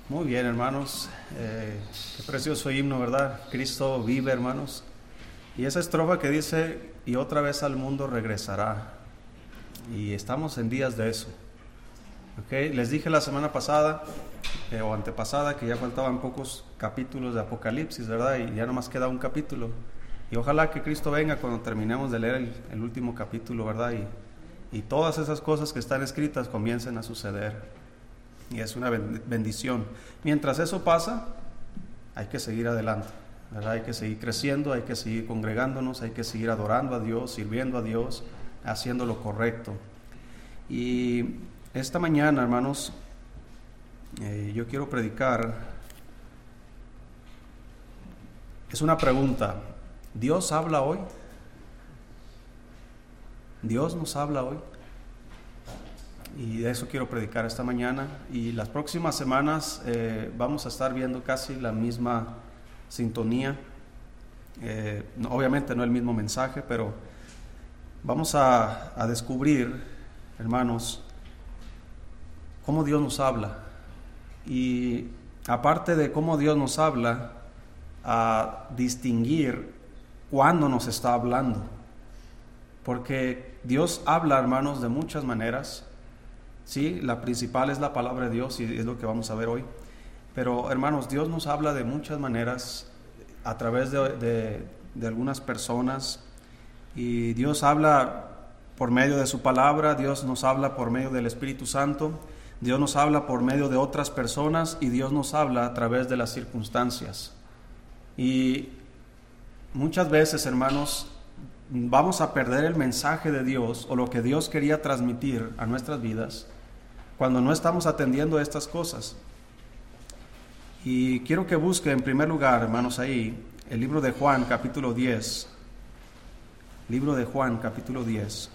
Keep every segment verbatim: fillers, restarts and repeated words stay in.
Muy bien, hermanos. Eh, qué precioso himno, ¿verdad? Cristo vive, hermanos. Y esa estrofa que dice, y otra vez al mundo regresará. Y estamos en días de eso. ¿Okay? Les dije la semana pasada, eh, o antepasada, que ya faltaban pocos capítulos de Apocalipsis, ¿verdad? Y ya nomás queda un capítulo. Y ojalá que Cristo venga cuando terminemos de leer el, el último capítulo, ¿verdad? Y, y todas esas cosas que están escritas comiencen a suceder. Y es una bendición. Mientras eso pasa, hay que seguir adelante, ¿verdad? Hay que seguir creciendo, hay que seguir congregándonos, hay que seguir adorando a Dios, sirviendo a Dios, haciendo lo correcto. Y esta mañana, hermanos, eh, yo quiero predicar. Es una pregunta. ¿Dios habla hoy? ¿Dios nos habla hoy? Y de eso quiero predicar esta mañana. Y las próximas semanas eh, vamos a estar viendo casi la misma sintonía. Eh, no, obviamente no el mismo mensaje, pero vamos a, a descubrir, hermanos, cómo Dios nos habla. Y aparte de cómo Dios nos habla, a distinguir cuándo nos está hablando. Porque Dios habla, hermanos, de muchas maneras. Sí, la principal es la palabra de Dios y es lo que vamos a ver hoy. Pero, hermanos, Dios nos habla de muchas maneras a través de, de, de algunas personas. Y Dios habla por medio de su palabra, Dios nos habla por medio del Espíritu Santo, Dios nos habla por medio de otras personas y Dios nos habla a través de las circunstancias. Y muchas veces, hermanos, vamos a perder el mensaje de Dios o lo que Dios quería transmitir a nuestras vidas cuando no estamos atendiendo a estas cosas. Y quiero que busque en primer lugar, hermanos, ahí el libro de Juan, capítulo diez. Libro de Juan, capítulo diez.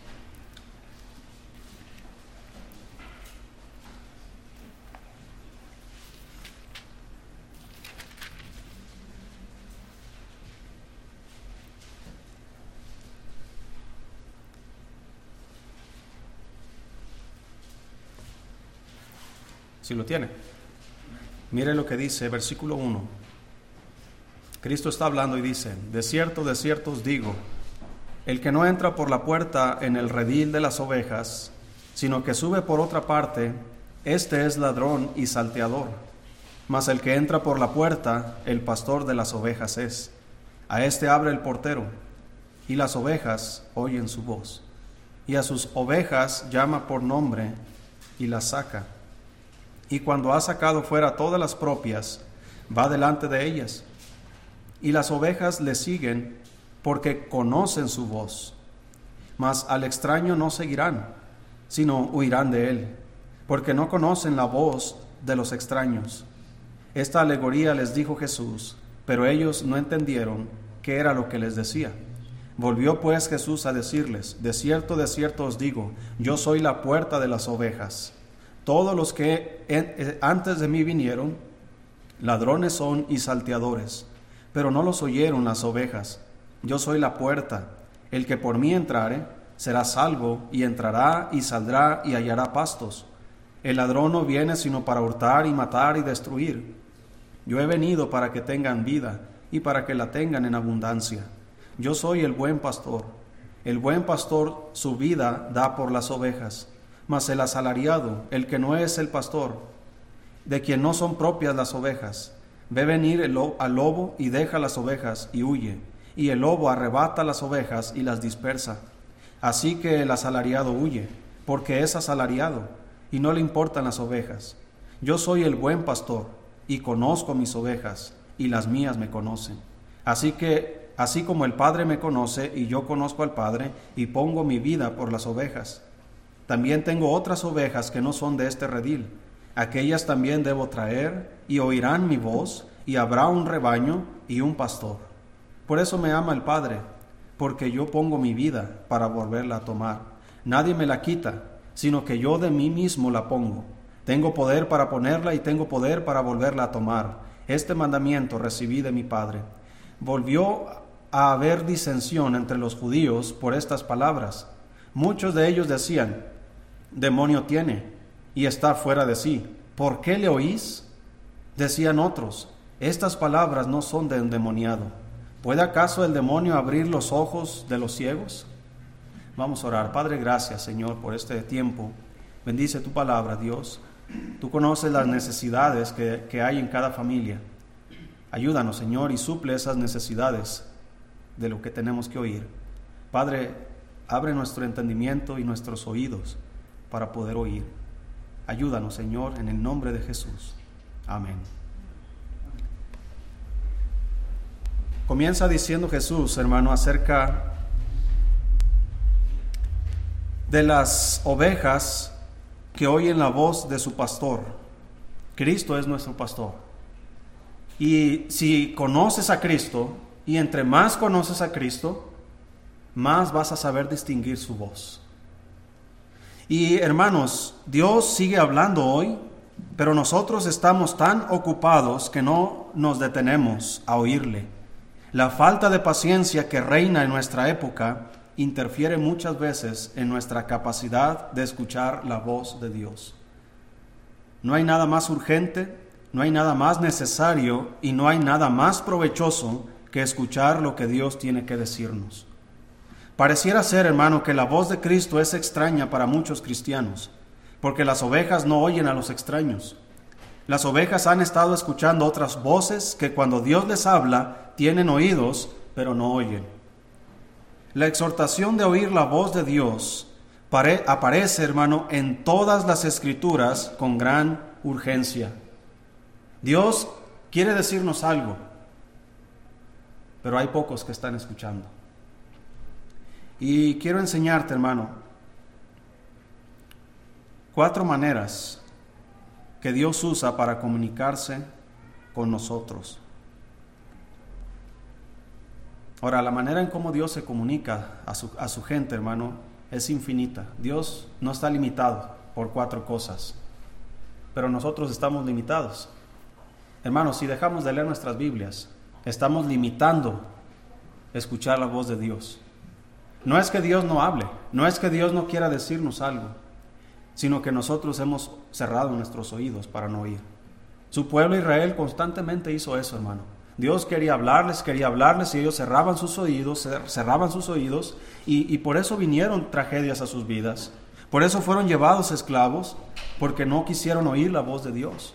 Si lo tiene. Mire lo que dice, versículo uno. Cristo está hablando y dice: de cierto, de cierto os digo, el que no entra por la puerta en el redil de las ovejas, sino que sube por otra parte, este es ladrón y salteador. Mas el que entra por la puerta, el pastor de las ovejas es. A este abre el portero, y las ovejas oyen su voz. Y a sus ovejas llama por nombre, y las saca. Y cuando ha sacado fuera todas las propias, va delante de ellas. Y las ovejas le siguen porque conocen su voz. Mas al extraño no seguirán, sino huirán de él, porque no conocen la voz de los extraños. Esta alegoría les dijo Jesús, pero ellos no entendieron qué era lo que les decía. Volvió pues Jesús a decirles: de cierto, de cierto os digo, yo soy la puerta de las ovejas. Todos los que antes de mí vinieron, ladrones son y salteadores, pero no los oyeron las ovejas. Yo soy la puerta. El que por mí entrare, será salvo, y entrará y saldrá y hallará pastos. El ladrón no viene sino para hurtar y matar y destruir. Yo he venido para que tengan vida y para que la tengan en abundancia. Yo soy el buen pastor. El buen pastor su vida da por las ovejas. Mas el asalariado, el que no es el pastor, de quien no son propias las ovejas, ve venir el lo- al lobo y deja las ovejas y huye, y el lobo arrebata las ovejas y las dispersa. Así que el asalariado huye, porque es asalariado, y no le importan las ovejas. Yo soy el buen pastor, y conozco mis ovejas, y las mías me conocen. Así que, así como el Padre me conoce, y yo conozco al Padre, y pongo mi vida por las ovejas. También tengo otras ovejas que no son de este redil. Aquellas también debo traer, y oirán mi voz, y habrá un rebaño y un pastor. Por eso me ama el Padre, porque yo pongo mi vida para volverla a tomar. Nadie me la quita, sino que yo de mí mismo la pongo. Tengo poder para ponerla y tengo poder para volverla a tomar. Este mandamiento recibí de mi Padre. Volvió a haber disensión entre los judíos por estas palabras. Muchos de ellos decían: demonio tiene y está fuera de sí. ¿Por qué le oís? Decían otros: estas palabras no son de endemoniado. ¿Puede acaso el demonio abrir los ojos de los ciegos? Vamos a orar. Padre, gracias, Señor, por este tiempo. Bendice tu palabra, Dios. Tú conoces las necesidades que, que hay en cada familia. Ayúdanos, Señor, y suple esas necesidades de lo que tenemos que oír. Padre, abre nuestro entendimiento y nuestros oídos para poder oír. Ayúdanos, Señor, en el nombre de Jesús. Amén. Comienza diciendo Jesús, hermano, acerca de las ovejas que oyen la voz de su pastor. Cristo es nuestro pastor. Y si conoces a Cristo, y entre más conoces a Cristo, más vas a saber distinguir su voz. Y hermanos, Dios sigue hablando hoy, pero nosotros estamos tan ocupados que no nos detenemos a oírle. La falta de paciencia que reina en nuestra época interfiere muchas veces en nuestra capacidad de escuchar la voz de Dios. No hay nada más urgente, no hay nada más necesario y no hay nada más provechoso que escuchar lo que Dios tiene que decirnos. Pareciera ser, hermano, que la voz de Cristo es extraña para muchos cristianos, porque las ovejas no oyen a los extraños. Las ovejas han estado escuchando otras voces que cuando Dios les habla, tienen oídos, pero no oyen. La exhortación de oír la voz de Dios pare- aparece, hermano, en todas las Escrituras con gran urgencia. Dios quiere decirnos algo, pero hay pocos que están escuchando. Y quiero enseñarte, hermano, cuatro maneras que Dios usa para comunicarse con nosotros. Ahora, la manera en cómo Dios se comunica a su, a su gente, hermano, es infinita. Dios no está limitado por cuatro cosas, pero nosotros estamos limitados. Hermanos, si dejamos de leer nuestras Biblias, estamos limitando escuchar la voz de Dios. No es que Dios no hable, no es que Dios no quiera decirnos algo, sino que nosotros hemos cerrado nuestros oídos para no oír. Su pueblo Israel constantemente hizo eso, hermano. Dios quería hablarles, quería hablarles y ellos cerraban sus oídos, cerraban sus oídos y, y por eso vinieron tragedias a sus vidas. Por eso fueron llevados esclavos, porque no quisieron oír la voz de Dios.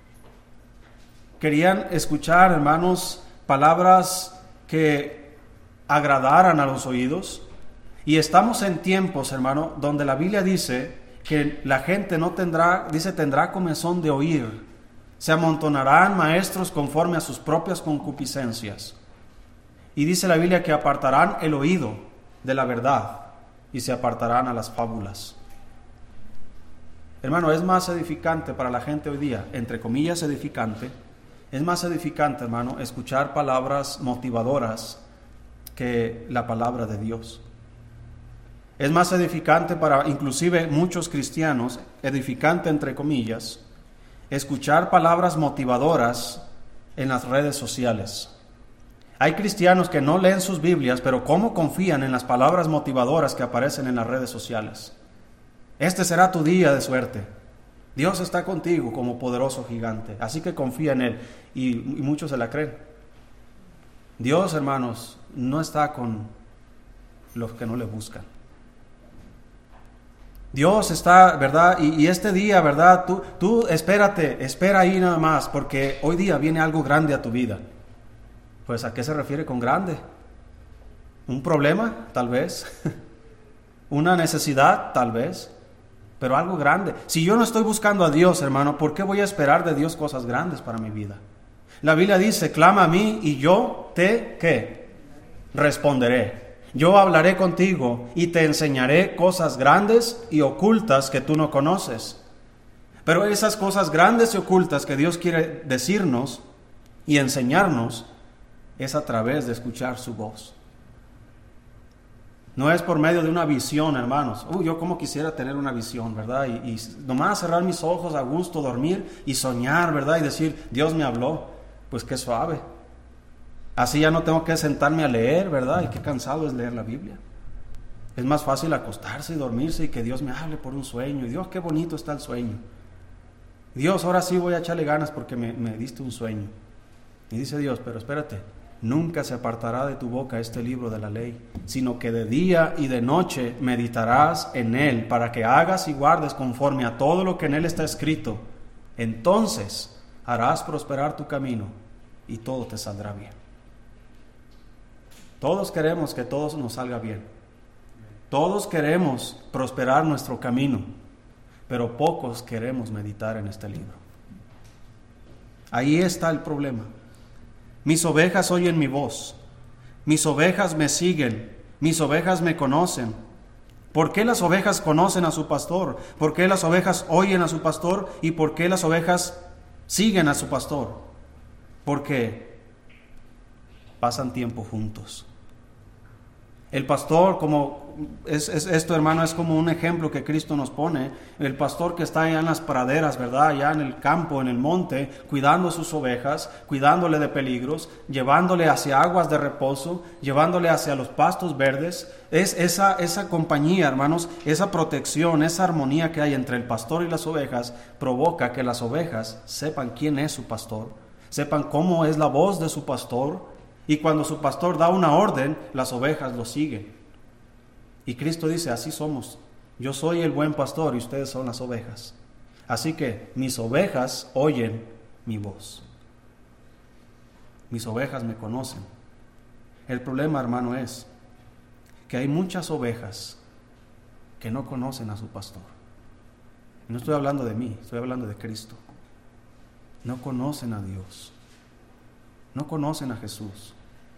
Querían escuchar, hermanos, palabras que agradaran a los oídos. Y estamos en tiempos, hermano, donde la Biblia dice que la gente no tendrá, dice, tendrá comezón de oír. Se amontonarán maestros conforme a sus propias concupiscencias. Y dice la Biblia que apartarán el oído de la verdad y se apartarán a las fábulas. Hermano, es más edificante para la gente hoy día, entre comillas edificante, es más edificante, hermano, escuchar palabras motivadoras que la palabra de Dios. Es más edificante para inclusive muchos cristianos, edificante entre comillas, escuchar palabras motivadoras en las redes sociales. Hay cristianos que no leen sus Biblias, pero ¿cómo confían en las palabras motivadoras que aparecen en las redes sociales? Este será tu día de suerte. Dios está contigo como poderoso gigante, así que confía en Él. Y, y muchos se la creen. Dios, hermanos, no está con los que no le buscan. Dios está, ¿verdad? Y, y este día, ¿verdad? Tú, tú espérate, espera ahí nada más, porque hoy día viene algo grande a tu vida. Pues, ¿a qué se refiere con grande? ¿Un problema? Tal vez. ¿Una necesidad? Tal vez. Pero algo grande. Si yo no estoy buscando a Dios, hermano, ¿por qué voy a esperar de Dios cosas grandes para mi vida? La Biblia dice, clama a mí y yo te, ¿qué? Responderé. Yo hablaré contigo y te enseñaré cosas grandes y ocultas que tú no conoces. Pero esas cosas grandes y ocultas que Dios quiere decirnos y enseñarnos es a través de escuchar su voz. No es por medio de una visión, hermanos. Uy, yo como quisiera tener una visión, ¿verdad? Y, y nomás cerrar mis ojos a gusto, dormir y soñar, ¿verdad? Y decir, Dios me habló. Pues qué suave. Así ya no tengo que sentarme a leer, ¿verdad? Y qué cansado es leer la Biblia. Es más fácil acostarse y dormirse y que Dios me hable por un sueño. Y Dios, qué bonito está el sueño. Dios, ahora sí voy a echarle ganas porque me, me diste un sueño. Y dice Dios, pero espérate, nunca se apartará de tu boca este libro de la ley, sino que de día y de noche meditarás en él, para que hagas y guardes conforme a todo lo que en él está escrito. Entonces harás prosperar tu camino y todo te saldrá bien. Todos queremos que todo nos salga bien. Todos queremos prosperar nuestro camino, pero pocos queremos meditar en este libro. Ahí está el problema. Mis ovejas oyen mi voz, mis ovejas me siguen, mis ovejas me conocen. ¿Por qué las ovejas conocen a su pastor? ¿Por qué las ovejas oyen a su pastor? ¿Y por qué las ovejas siguen a su pastor? Porque pasan tiempo juntos. El pastor, como es, es, esto, hermano, es como un ejemplo que Cristo nos pone. El pastor que está allá en las praderas, ¿verdad? Allá en el campo, en el monte, cuidando sus ovejas, cuidándole de peligros, llevándole hacia aguas de reposo, llevándole hacia los pastos verdes. Es esa, esa compañía, hermanos, esa protección, esa armonía que hay entre el pastor y las ovejas, provoca que las ovejas sepan quién es su pastor, sepan cómo es la voz de su pastor. Y cuando su pastor da una orden, las ovejas lo siguen. Y Cristo dice, así somos. Yo soy el buen pastor y ustedes son las ovejas. Así que mis ovejas oyen mi voz. Mis ovejas me conocen. El problema, hermano, es que hay muchas ovejas que no conocen a su pastor. No estoy hablando de mí, estoy hablando de Cristo. No conocen a Dios. No conocen a Jesús.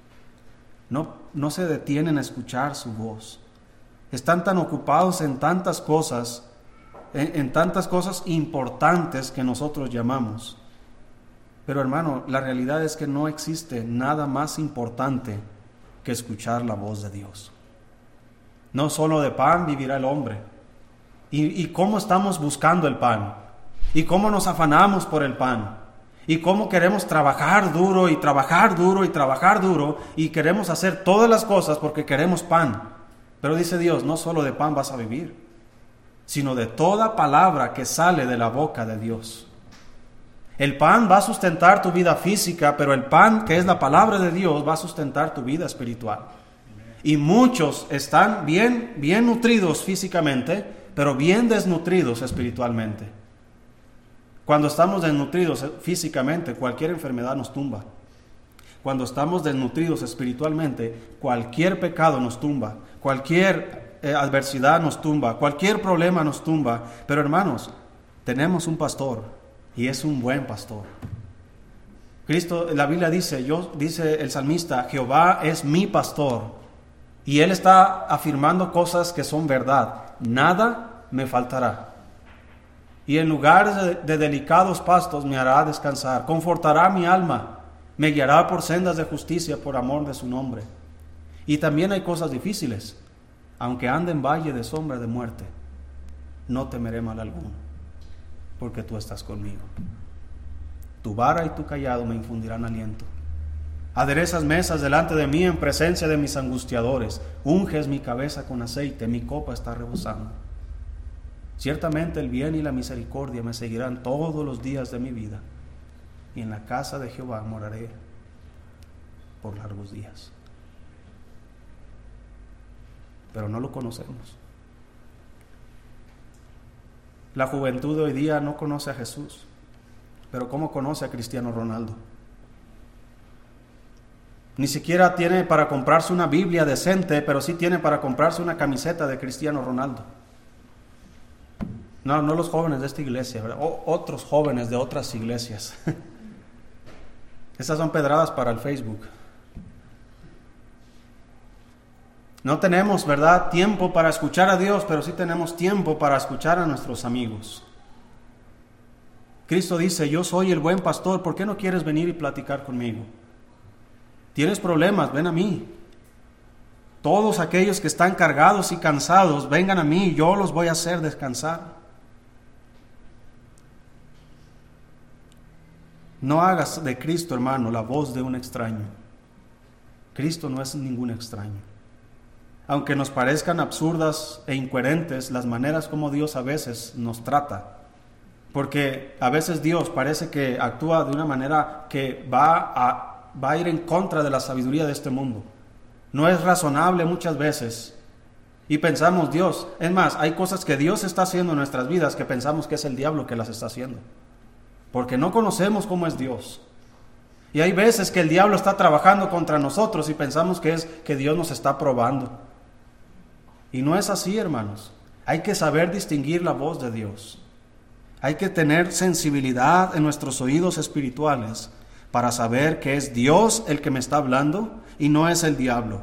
No, no se detienen a escuchar su voz. Están tan ocupados en tantas cosas, en, en tantas cosas importantes que nosotros llamamos. Pero hermano, la realidad es que no existe nada más importante que escuchar la voz de Dios. No solo de pan vivirá el hombre. ¿Y, y cómo estamos buscando el pan? ¿Y cómo nos afanamos por el pan? Y cómo queremos trabajar duro y trabajar duro y trabajar duro y queremos hacer todas las cosas porque queremos pan. Pero dice Dios, no solo de pan vas a vivir, sino de toda palabra que sale de la boca de Dios. El pan va a sustentar tu vida física, pero el pan, que es la palabra de Dios, va a sustentar tu vida espiritual. Y muchos están bien, bien nutridos físicamente, pero bien desnutridos espiritualmente. Cuando estamos desnutridos físicamente, cualquier enfermedad nos tumba. Cuando estamos desnutridos espiritualmente, cualquier pecado nos tumba, cualquier eh, adversidad nos tumba, cualquier problema nos tumba. Pero hermanos, tenemos un pastor y es un buen pastor. Cristo, la Biblia dice, yo, dice el salmista, Jehová es mi pastor. Y él está afirmando cosas que son verdad. Nada me faltará. Y en lugares de, de delicados pastos me hará descansar. Confortará mi alma. Me guiará por sendas de justicia por amor de su nombre. Y también hay cosas difíciles. Aunque ande en valle de sombra de muerte, no temeré mal alguno, porque tú estás conmigo. Tu vara y tu cayado me infundirán aliento. Aderezas mesas delante de mí en presencia de mis angustiadores. Unges mi cabeza con aceite, mi copa está rebosando. Ciertamente el bien y la misericordia me seguirán todos los días de mi vida, y en la casa de Jehová moraré por largos días. Pero no lo conocemos. La juventud de hoy día no conoce a Jesús, pero ¿cómo conoce a Cristiano Ronaldo? Ni siquiera tiene para comprarse una Biblia decente, pero sí tiene para comprarse una camiseta de Cristiano Ronaldo. No, no los jóvenes de esta iglesia, ¿verdad? O, otros jóvenes de otras iglesias. Estas son pedradas para el Facebook. No tenemos, ¿verdad?, tiempo para escuchar a Dios, pero sí tenemos tiempo para escuchar a nuestros amigos. Cristo dice, yo soy el buen pastor, ¿por qué no quieres venir y platicar conmigo? ¿Tienes problemas? Ven a mí. Todos aquellos que están cargados y cansados, vengan a mí, yo los voy a hacer descansar. No hagas de Cristo, hermano, la voz de un extraño. Cristo no es ningún extraño. Aunque nos parezcan absurdas e incoherentes las maneras como Dios a veces nos trata, Porque a veces Dios parece que actúa de una manera que va a, va a ir en contra de la sabiduría de este mundo. No es razonable muchas veces. Y pensamos, Dios, es más, hay cosas que Dios está haciendo en nuestras vidas que pensamos que es el diablo que las está haciendo. Porque no conocemos cómo es Dios. Y hay veces que el diablo está trabajando contra nosotros y pensamos que es que Dios nos está probando. Y no es así, hermanos. Hay que saber distinguir la voz de Dios. Hay que tener sensibilidad en nuestros oídos espirituales para saber que es Dios el que me está hablando y no es el diablo.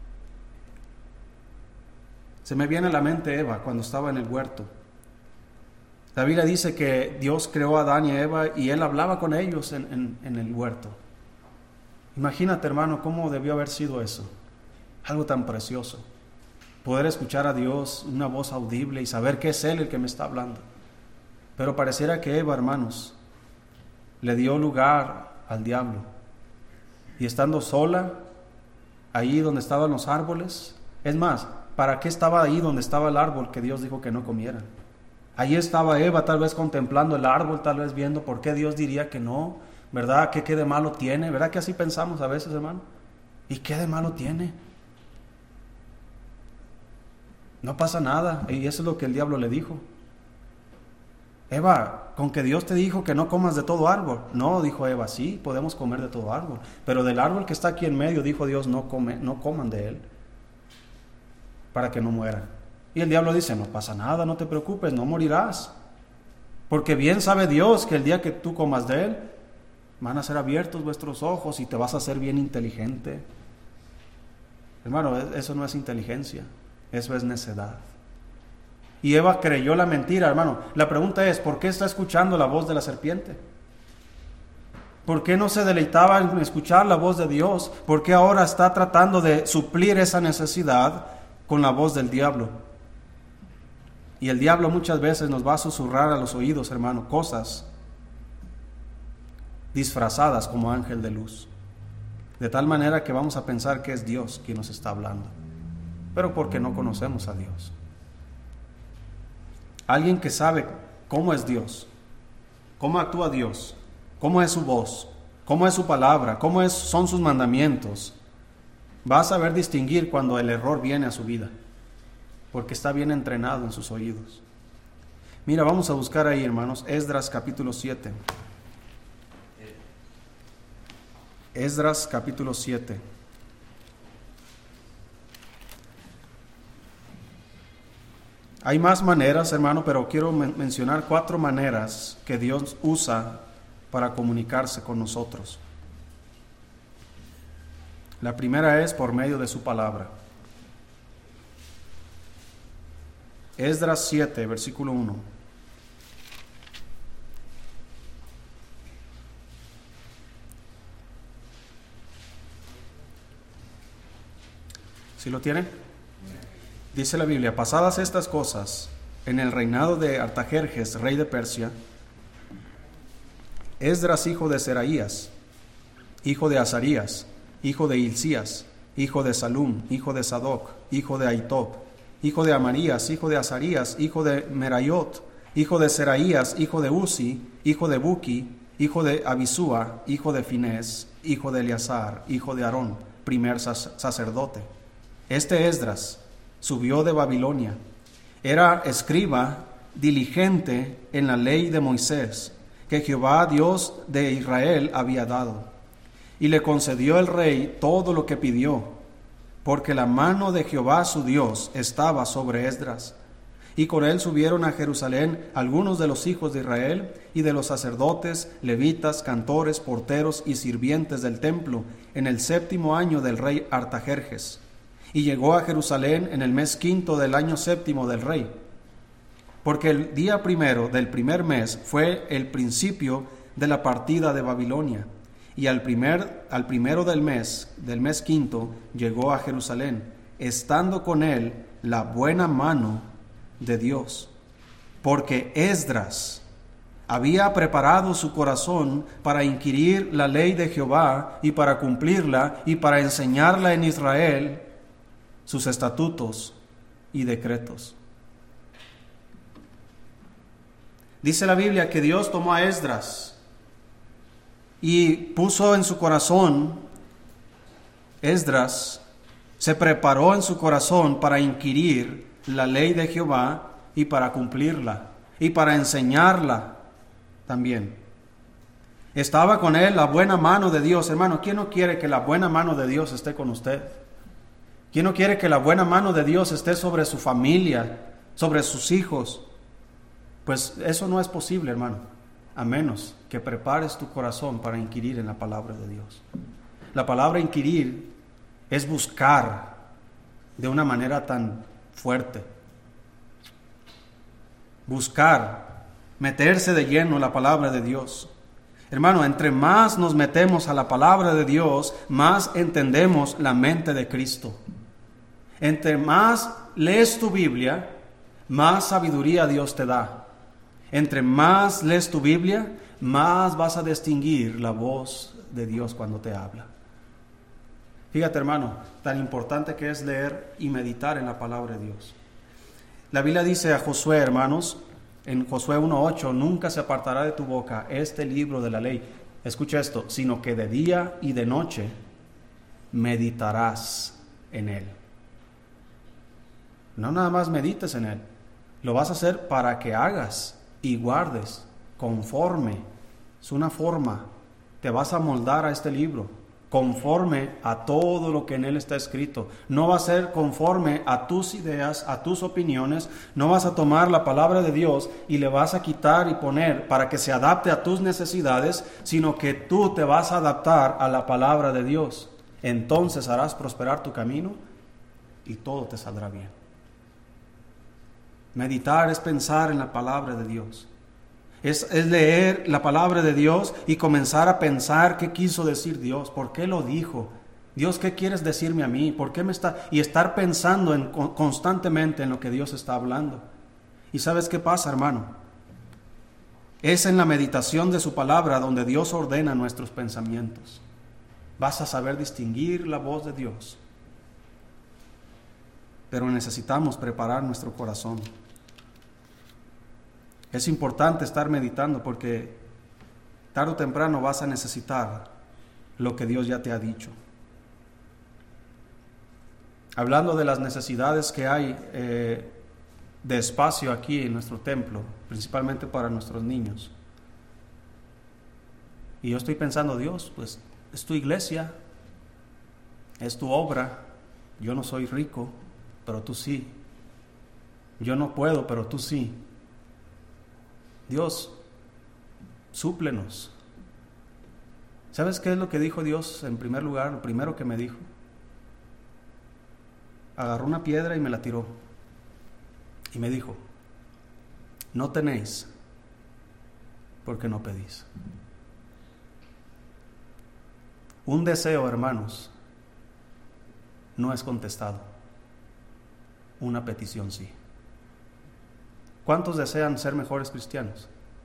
Se me viene a la mente Eva cuando estaba en el huerto. La Biblia dice que Dios creó a Adán y a Eva y Él hablaba con ellos en, en, en el huerto. Imagínate, hermano, cómo debió haber sido eso. Algo tan precioso. Poder escuchar a Dios, una voz audible y saber que es Él el que me está hablando. Pero pareciera que Eva, hermanos, le dio lugar al diablo. Y estando sola, ahí donde estaban los árboles, es más, ¿para qué estaba ahí donde estaba el árbol que Dios dijo que no comieran? Ahí estaba Eva tal vez contemplando el árbol, tal vez viendo por qué Dios diría que no, ¿verdad? ¿Qué, qué de malo tiene? ¿Verdad que así pensamos a veces, hermano? ¿Y qué de malo tiene? No pasa nada, y eso es lo que el diablo le dijo. Eva, con que Dios te dijo que no comas de todo árbol. No, dijo Eva, sí, podemos comer de todo árbol, pero del árbol que está aquí en medio, dijo Dios, no, come, no coman de él, para que no mueran. Y el diablo dice, no pasa nada, no te preocupes, no morirás, porque bien sabe Dios que el día que tú comas de él, van a ser abiertos vuestros ojos y te vas a hacer bien inteligente. Hermano, eso no es inteligencia, eso es necedad. Y Eva creyó la mentira, hermano. La pregunta es, ¿por qué está escuchando la voz de la serpiente? ¿Por qué no se deleitaba en escuchar la voz de Dios? ¿Por qué ahora está tratando de suplir esa necesidad con la voz del diablo? Y el diablo muchas veces nos va a susurrar a los oídos, hermano, cosas disfrazadas como ángel de luz. De tal manera que vamos a pensar que es Dios quien nos está hablando. Pero porque no conocemos a Dios. Alguien que sabe cómo es Dios, cómo actúa Dios, cómo es su voz, cómo es su palabra, cómo es, son sus mandamientos, va a saber distinguir cuando el error viene a su vida, porque está bien entrenado en sus oídos. Mira, vamos a buscar ahí, hermanos, Esdras capítulo siete. Esdras capítulo siete. Hay más maneras, hermano, pero quiero men- mencionar cuatro maneras que Dios usa para comunicarse con nosotros. La primera es por medio de su palabra. Esdras siete, versículo uno. ¿Sí lo tienen? Dice la Biblia, pasadas estas cosas, en el reinado de Artajerjes, rey de Persia, Esdras, hijo de Seraías, hijo de Azarías, hijo de Hilcías, hijo de Salum, hijo de Sadoc, hijo de Ahitob, hijo de Amarías, hijo de Azarías, hijo de Merayot, hijo de Seraías, hijo de Uzi, hijo de Buki, hijo de Abisúa, hijo de Finés, hijo de Eleazar, hijo de Aarón, primer sacerdote. Este Esdras subió de Babilonia, era escriba diligente en la ley de Moisés, que Jehová Dios de Israel había dado, y le concedió el rey todo lo que pidió, porque la mano de Jehová su Dios estaba sobre Esdras. Y con él subieron a Jerusalén algunos de los hijos de Israel y de los sacerdotes, levitas, cantores, porteros y sirvientes del templo, en el séptimo año del rey Artajerjes. Y llegó a Jerusalén en el mes quinto del año séptimo del rey, porque el día primero del primer mes fue el principio de la partida de Babilonia, y al primer al primero del mes del mes quinto llegó a Jerusalén, estando con él la buena mano de Dios, porque Esdras había preparado su corazón para inquirir la ley de Jehová y para cumplirla y para enseñarla en Israel, sus estatutos y decretos. Dice la Biblia que Dios tomó a Esdras y puso en su corazón, Esdras se preparó en su corazón para inquirir la ley de Jehová y para cumplirla y para enseñarla también. Estaba con él la buena mano de Dios. Hermano, ¿quién no quiere que la buena mano de Dios esté con usted? ¿Quién no quiere que la buena mano de Dios esté sobre su familia, sobre sus hijos? Pues eso no es posible, hermano, a menos que prepares tu corazón para inquirir en la palabra de Dios. La palabra inquirir es buscar de una manera tan fuerte. Buscar, meterse de lleno en la palabra de Dios. Hermano, entre más nos metemos a la palabra de Dios, más entendemos la mente de Cristo. Entre más lees tu Biblia, más sabiduría Dios te da. Entre más lees tu Biblia, más vas a distinguir la voz de Dios cuando te habla. Fíjate, hermano, tan importante que es leer y meditar en la palabra de Dios. La Biblia dice a Josué, hermanos, en Josué uno ocho, nunca se apartará de tu boca este libro de la ley. Escucha esto, sino que de día y de noche meditarás en él. No nada más medites en él, lo vas a hacer para que hagas y guardes conforme. Es una forma, te vas a moldar a este libro conforme a todo lo que en él está escrito. No va a ser conforme a tus ideas, a tus opiniones. No vas a tomar la palabra de Dios y le vas a quitar y poner para que se adapte a tus necesidades, sino que tú te vas a adaptar a la palabra de Dios. Entonces harás prosperar tu camino y todo te saldrá bien. Meditar es pensar en la palabra de Dios. Es, es leer la palabra de Dios y comenzar a pensar qué quiso decir Dios, por qué lo dijo. Dios, ¿qué quieres decirme a mí? ¿Por qué me está? Y estar pensando en, constantemente en lo que Dios está hablando. ¿Y sabes qué pasa, hermano? Es en la meditación de su palabra donde Dios ordena nuestros pensamientos. Vas a saber distinguir la voz de Dios. Pero necesitamos preparar nuestro corazón. Es importante estar meditando porque tarde o temprano vas a necesitar lo que Dios ya te ha dicho. Hablando de las necesidades que hay eh, de espacio aquí en nuestro templo, principalmente para nuestros niños. Y yo estoy pensando, Dios, pues es tu iglesia, es tu obra. Yo no soy rico, pero tú sí. Yo no puedo, pero tú sí. Dios, súplenos. ¿Sabes qué es lo que dijo Dios en primer lugar? Lo primero que me dijo. Agarró una piedra y me la tiró. Y me dijo, no tenéis porque no pedís. Un deseo, hermanos, no es contestado. Una petición sí. ¿Cuántos desean ser mejores cristianos?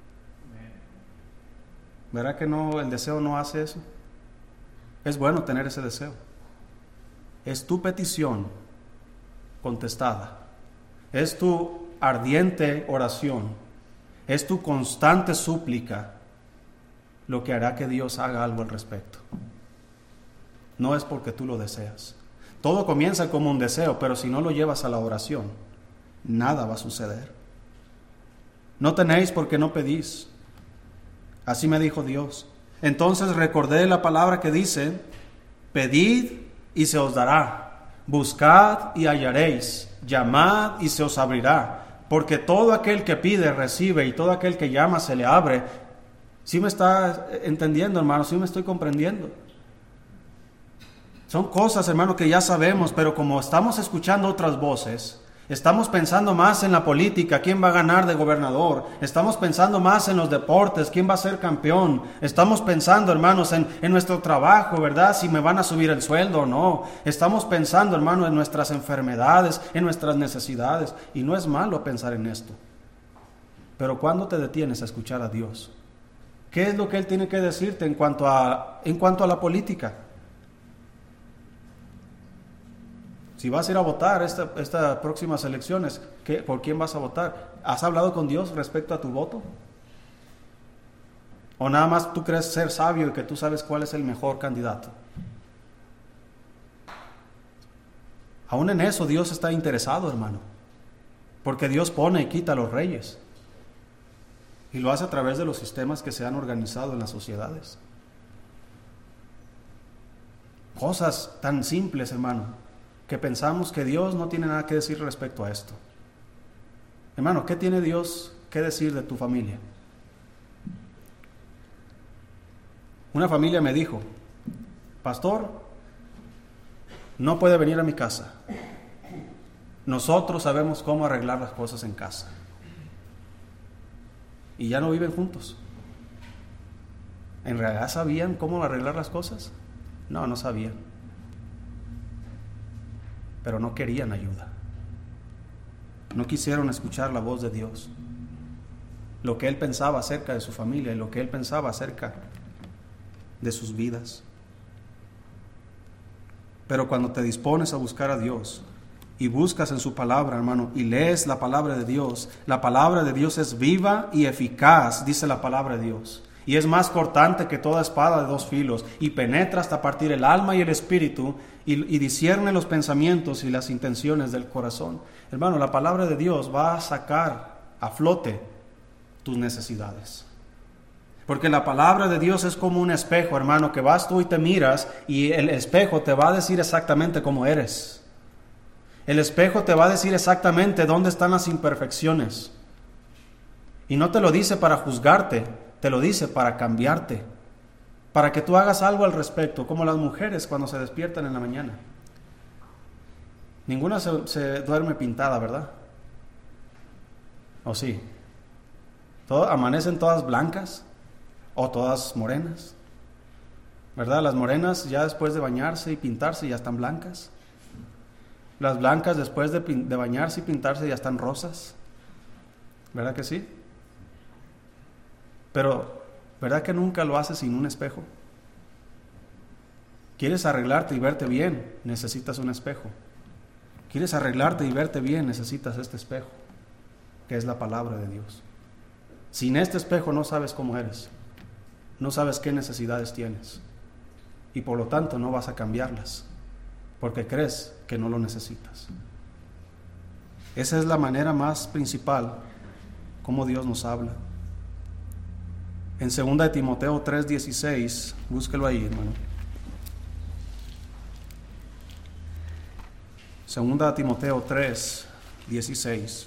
¿Verdad que no, el deseo no hace eso? Es bueno tener ese deseo. Es tu petición contestada. Es tu ardiente oración. Es tu constante súplica lo que hará que Dios haga algo al respecto. No es porque tú lo deseas. Todo comienza como un deseo, pero si no lo llevas a la oración, nada va a suceder. No tenéis porque no pedís. Así me dijo Dios. Entonces recordé la palabra que dice, pedid y se os dará, buscad y hallaréis, llamad y se os abrirá, porque todo aquel que pide recibe y todo aquel que llama se le abre. ¿Sí me está entendiendo, hermano? ¿Sí me estoy comprendiendo? Son cosas, hermano, que ya sabemos, pero como estamos escuchando otras voces, estamos pensando más en la política, quién va a ganar de gobernador. Estamos pensando más en los deportes, quién va a ser campeón. Estamos pensando, hermanos, en, en nuestro trabajo, ¿verdad? Si me van a subir el sueldo o no. Estamos pensando, hermano, en nuestras enfermedades, en nuestras necesidades. Y no es malo pensar en esto. Pero ¿cuándo te detienes a escuchar a Dios? ¿Qué es lo que Él tiene que decirte en cuanto a, en cuanto a la política? Si vas a ir a votar estas esta próximas elecciones, ¿qué, ¿por quién vas a votar? ¿Has hablado con Dios respecto a tu voto? ¿O nada más tú crees ser sabio y que tú sabes cuál es el mejor candidato? Aún en eso Dios está interesado, hermano, porque Dios pone y quita a los reyes, y lo hace a través de los sistemas que se han organizado en las sociedades. Cosas tan simples, hermano, que pensamos que Dios no tiene nada que decir respecto a esto. Hermano, ¿qué tiene Dios que decir de tu familia? Una familia me dijo: pastor, no puede venir a mi casa. Nosotros sabemos cómo arreglar las cosas en casa. Y ya no viven juntos. ¿En realidad sabían cómo arreglar las cosas? No, no sabían. Pero no querían ayuda. No quisieron escuchar la voz de Dios. Lo que Él pensaba acerca de su familia y lo que Él pensaba acerca de sus vidas. Pero cuando te dispones a buscar a Dios y buscas en su palabra, hermano, y lees la palabra de Dios, la palabra de Dios es viva y eficaz, dice la palabra de Dios, y es más cortante que toda espada de dos filos, y penetra hasta partir el alma y el espíritu, y, y discierne los pensamientos y las intenciones del corazón. Hermano, la palabra de Dios va a sacar a flote tus necesidades. Porque la palabra de Dios es como un espejo, hermano, que vas tú y te miras, y el espejo te va a decir exactamente cómo eres. El espejo te va a decir exactamente dónde están las imperfecciones. Y no te lo dice para juzgarte, te lo dice para cambiarte, para que tú hagas algo al respecto, como las mujeres cuando se despiertan en la mañana. Ninguna se, se duerme pintada, ¿verdad? ¿O sí? ¿Todo, amanecen todas blancas o todas morenas? ¿Verdad? Las morenas ya después de bañarse y pintarse ya están blancas. Las blancas después de, de bañarse y pintarse ya están rosas. ¿Verdad que sí? Pero, ¿verdad que nunca lo haces sin un espejo? ¿Quieres arreglarte y verte bien? Necesitas un espejo. ¿Quieres arreglarte y verte bien? Necesitas este espejo, que es la palabra de Dios. Sin este espejo no sabes cómo eres. No sabes qué necesidades tienes. Y por lo tanto no vas a cambiarlas, porque crees que no lo necesitas. Esa es la manera más principal como Dios nos habla. En segunda de Timoteo tres dieciséis, búsquelo ahí, hermano. segunda de Timoteo tres dieciséis.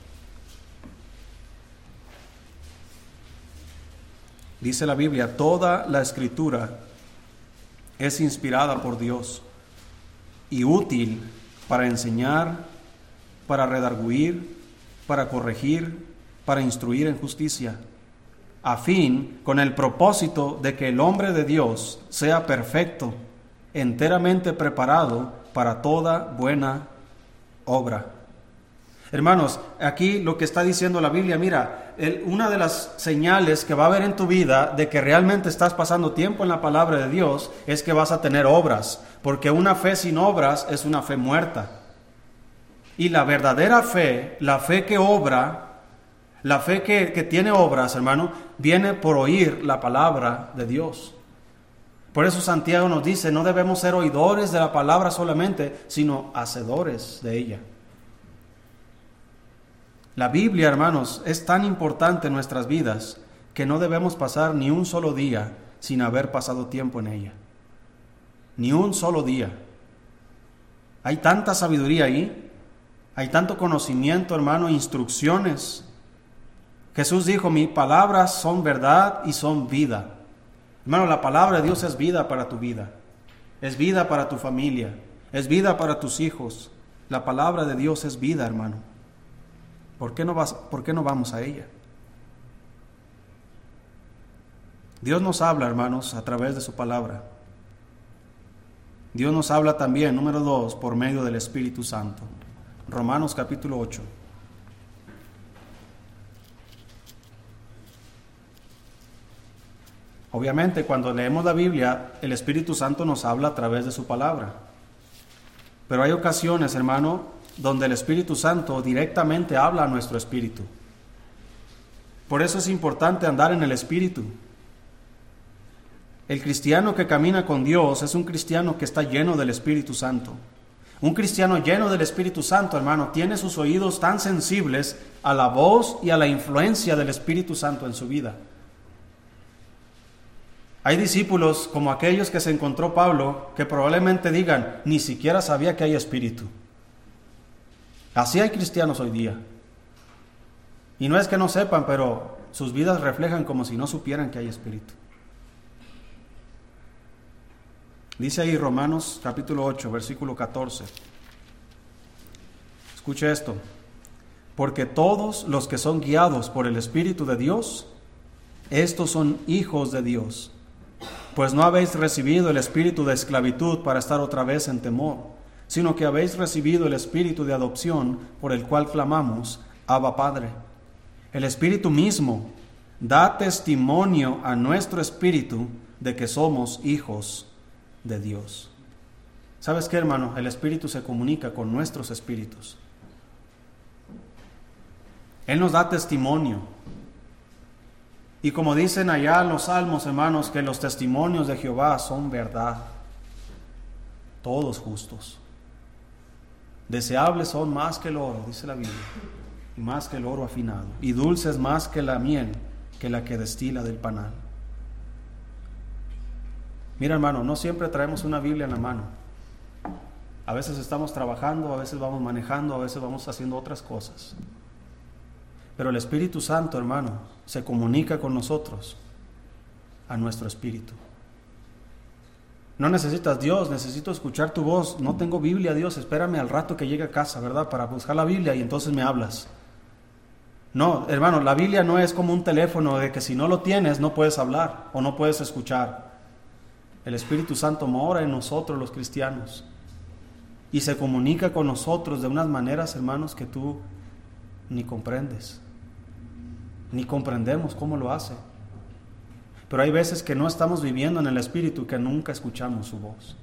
Dice la Biblia: toda la Escritura es inspirada por Dios y útil para enseñar, para redarguir, para corregir, para instruir en justicia, a fin, con el propósito de que el hombre de Dios sea perfecto, enteramente preparado para toda buena obra. Hermanos, aquí lo que está diciendo la Biblia, mira, el, una de las señales que va a haber en tu vida de que realmente estás pasando tiempo en la palabra de Dios es que vas a tener obras, porque una fe sin obras es una fe muerta. Y la verdadera fe, la fe que obra, la fe que, que tiene obras, hermano, viene por oír la palabra de Dios. Por eso Santiago nos dice, no debemos ser oidores de la palabra solamente, sino hacedores de ella. La Biblia, hermanos, es tan importante en nuestras vidas que no debemos pasar ni un solo día sin haber pasado tiempo en ella. Ni un solo día. Hay tanta sabiduría ahí, hay tanto conocimiento, hermano, instrucciones. Jesús dijo, mis palabras son verdad y son vida. Hermano, la palabra de Dios es vida para tu vida, es vida para tu familia, es vida para tus hijos. La palabra de Dios es vida, hermano. ¿Por qué no vas, por qué no vamos a ella? Dios nos habla, hermanos, a través de su palabra. Dios nos habla también, número dos, por medio del Espíritu Santo. Romanos capítulo ocho. Obviamente, cuando leemos la Biblia, el Espíritu Santo nos habla a través de su palabra. Pero hay ocasiones, hermano, donde el Espíritu Santo directamente habla a nuestro espíritu. Por eso es importante andar en el Espíritu. El cristiano que camina con Dios es un cristiano que está lleno del Espíritu Santo. Un cristiano lleno del Espíritu Santo, hermano, tiene sus oídos tan sensibles a la voz y a la influencia del Espíritu Santo en su vida. Hay discípulos como aquellos que se encontró Pablo que probablemente digan, ni siquiera sabía que hay Espíritu. Así hay cristianos hoy día. Y no es que no sepan, pero sus vidas reflejan como si no supieran que hay Espíritu. Dice ahí Romanos capítulo ocho, versículo catorce. Escuche esto. Porque todos los que son guiados por el Espíritu de Dios, estos son hijos de Dios. Pues no habéis recibido el espíritu de esclavitud para estar otra vez en temor, sino que habéis recibido el espíritu de adopción por el cual clamamos, Abba Padre. El Espíritu mismo da testimonio a nuestro espíritu de que somos hijos de Dios. ¿Sabes qué, hermano? El Espíritu se comunica con nuestros espíritus. Él nos da testimonio. Y como dicen allá en los salmos, hermanos, que los testimonios de Jehová son verdad, todos justos. Deseables son más que el oro, dice la Biblia, y más que el oro afinado, y dulces más que la miel, que la que destila del panal. Mira, hermano, no siempre traemos una Biblia en la mano. A veces estamos trabajando, a veces vamos manejando, a veces vamos haciendo otras cosas. Pero el Espíritu Santo, hermano, se comunica con nosotros a nuestro espíritu. No necesitas Dios, necesito escuchar tu voz. No tengo Biblia, Dios, espérame al rato que llegue a casa, ¿verdad? Para buscar la Biblia y entonces me hablas. No, hermano, la Biblia no es como un teléfono de que si no lo tienes no puedes hablar o no puedes escuchar. El Espíritu Santo mora en nosotros los cristianos y se comunica con nosotros de unas maneras, hermanos, que tú ni comprendes, ni comprendemos cómo lo hace. Pero hay veces que no estamos viviendo en el Espíritu, que nunca escuchamos su voz.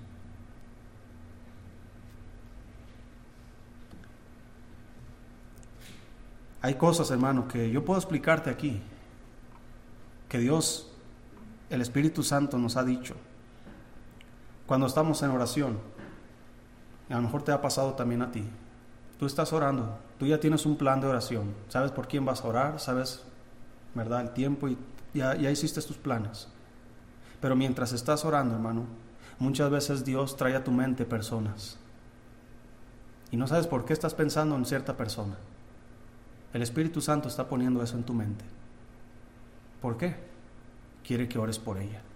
Hay cosas, hermano, que yo puedo explicarte aquí, que Dios, el Espíritu Santo nos ha dicho. Cuando estamos en oración, a lo mejor te ha pasado también a ti. Tú estás orando, tú ya tienes un plan de oración, sabes por quién vas a orar, sabes, ¿verdad?, el tiempo y ya, ya hiciste tus planes. Pero mientras estás orando, hermano, muchas veces Dios trae a tu mente personas y no sabes por qué estás pensando en cierta persona. El Espíritu Santo está poniendo eso en tu mente. ¿Por qué? Quiere que ores por ella.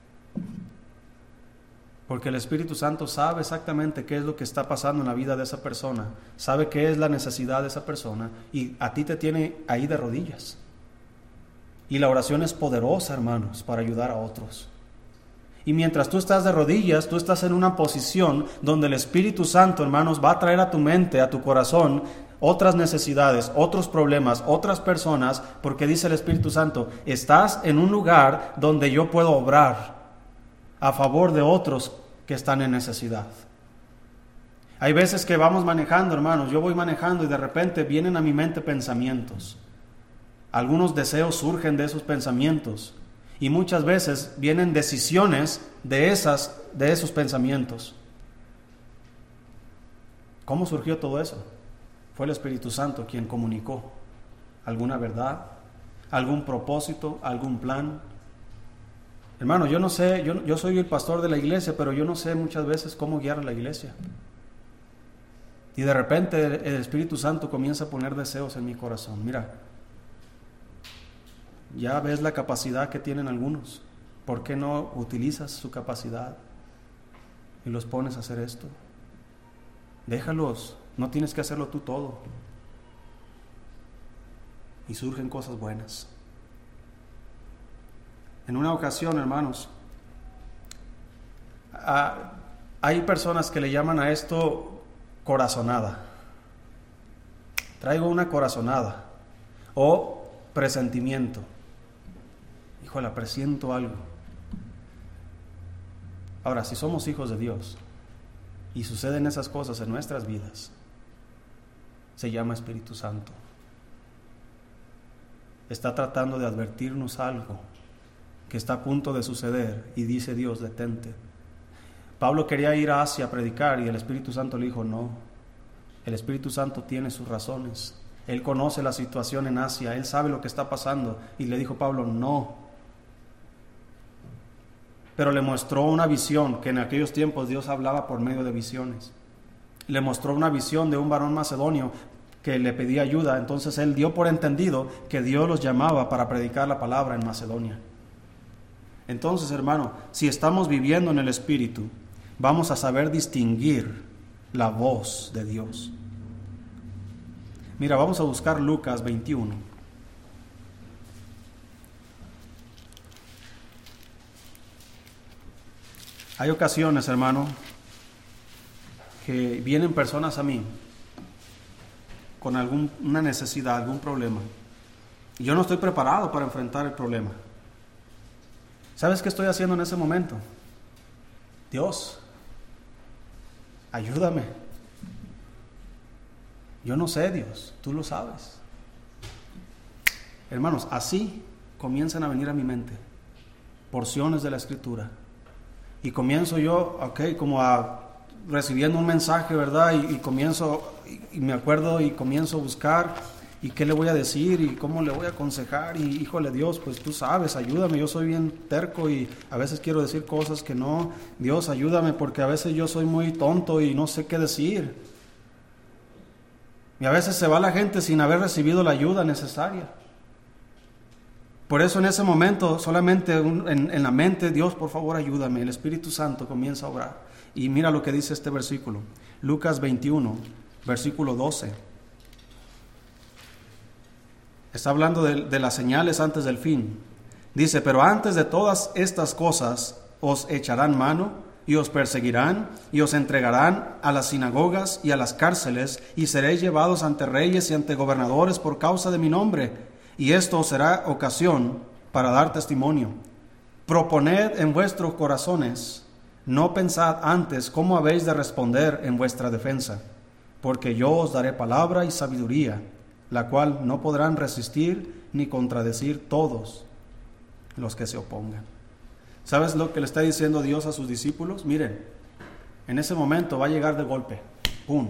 Porque el Espíritu Santo sabe exactamente qué es lo que está pasando en la vida de esa persona, sabe qué es la necesidad de esa persona y a ti te tiene ahí de rodillas. Y la oración es poderosa, hermanos, para ayudar a otros. Y mientras tú estás de rodillas, tú estás en una posición donde el Espíritu Santo, hermanos, va a traer a tu mente, a tu corazón, otras necesidades, otros problemas, otras personas, porque dice el Espíritu Santo, estás en un lugar donde yo puedo obrar a favor de otros que están en necesidad. Hay veces que vamos manejando, hermanos, yo voy manejando y de repente vienen a mi mente pensamientos. Algunos deseos surgen de esos pensamientos y muchas veces vienen decisiones de, esas, de esos pensamientos. ¿Cómo surgió todo eso? Fue el Espíritu Santo quien comunicó alguna verdad, algún propósito, algún plan. Hermano, yo no sé, yo, yo soy el pastor de la iglesia, pero yo no sé muchas veces cómo guiar a la iglesia. Y de repente el, el Espíritu Santo comienza a poner deseos en mi corazón. Mira, ya ves la capacidad que tienen algunos. ¿Por qué no utilizas su capacidad y los pones a hacer esto? Déjalos, no tienes que hacerlo tú todo. Y surgen cosas buenas. En una ocasión, hermanos, a, hay personas que le llaman a esto corazonada. Traigo una corazonada o presentimiento. Híjole, presiento algo. Ahora, si somos hijos de Dios y suceden esas cosas en nuestras vidas, se llama Espíritu Santo. Está tratando de advertirnos algo que está a punto de suceder y dice Dios, detente. Pablo quería ir a Asia a predicar y el Espíritu Santo le dijo, no, el Espíritu Santo tiene sus razones. Él conoce la situación en Asia, Él sabe lo que está pasando. Y le dijo Pablo, no. Pero le mostró una visión, que en aquellos tiempos Dios hablaba por medio de visiones. Le mostró una visión de un varón macedonio que le pedía ayuda. Entonces él dio por entendido que Dios los llamaba para predicar la palabra en Macedonia. Entonces, hermano, si estamos viviendo en el Espíritu, vamos a saber distinguir la voz de Dios. Mira, vamos a buscar Lucas veintiuno. Hay ocasiones, hermano, que vienen personas a mí con alguna necesidad, algún problema. Y yo no estoy preparado para enfrentar el problema. ¿Sabes qué estoy haciendo en ese momento? Dios, ayúdame. Yo no sé, Dios, tú lo sabes. Hermanos, así comienzan a venir a mi mente porciones de la Escritura. Y comienzo yo, ok, como a recibiendo un mensaje, ¿verdad? Y, y comienzo, y, y me acuerdo y comienzo a buscar, y qué le voy a decir, y cómo le voy a aconsejar, y híjole Dios, pues tú sabes, ayúdame, yo soy bien terco, y a veces quiero decir cosas que no, Dios ayúdame, porque a veces yo soy muy tonto y no sé qué decir. Y a veces se va la gente sin haber recibido la ayuda necesaria. Por eso en ese momento, solamente en, en la mente, Dios, por favor, ayúdame. El Espíritu Santo comienza a obrar. Y mira lo que dice este versículo. Lucas veintiuno, versículo doce. Está hablando de, de las señales antes del fin. Dice, pero antes de todas estas cosas os echarán mano y os perseguirán y os entregarán a las sinagogas y a las cárceles y seréis llevados ante reyes y ante gobernadores por causa de mi nombre. Y esto os será ocasión para dar testimonio. Proponed en vuestros corazones, no pensad antes cómo habéis de responder en vuestra defensa, porque yo os daré palabra y sabiduría, la cual no podrán resistir ni contradecir todos los que se opongan. ¿Sabes lo que le está diciendo Dios a sus discípulos? Miren, en ese momento va a llegar de golpe. ¡Pum!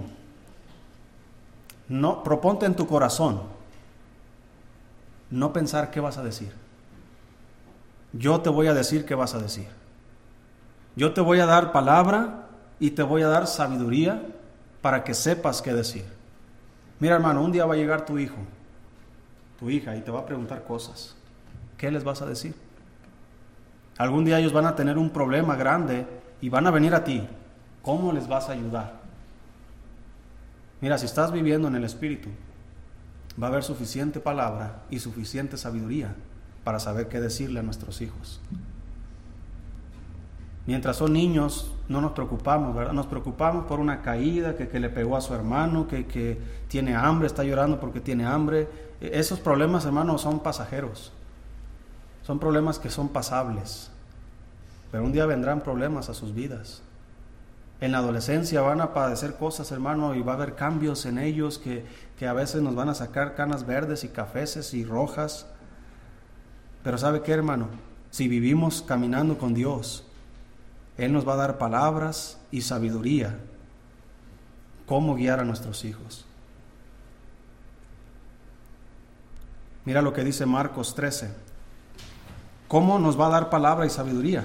No, proponte en tu corazón no pensar qué vas a decir. Yo te voy a decir qué vas a decir. Yo te voy a dar palabra y te voy a dar sabiduría para que sepas qué decir. Mira, hermano, un día va a llegar tu hijo, tu hija, y te va a preguntar cosas. ¿Qué les vas a decir? Algún día ellos van a tener un problema grande y van a venir a ti. ¿Cómo les vas a ayudar? Mira, si estás viviendo en el Espíritu, va a haber suficiente palabra y suficiente sabiduría para saber qué decirle a nuestros hijos. Mientras son niños no nos preocupamos, ¿verdad? Nos preocupamos por una caída, que, que le pegó a su hermano, que, que tiene hambre, está llorando porque tiene hambre. Esos problemas, hermanos, son pasajeros. Son problemas que son pasables. Pero un día vendrán problemas a sus vidas. En la adolescencia van a padecer cosas, hermano, y va a haber cambios en ellos que, que a veces nos van a sacar canas verdes y cafeces y rojas. Pero ¿sabe qué, hermano? Si vivimos caminando con Dios, Él nos va a dar palabras y sabiduría, cómo guiar a nuestros hijos. Mira lo que dice Marcos trece. ¿Cómo nos va a dar palabra y sabiduría?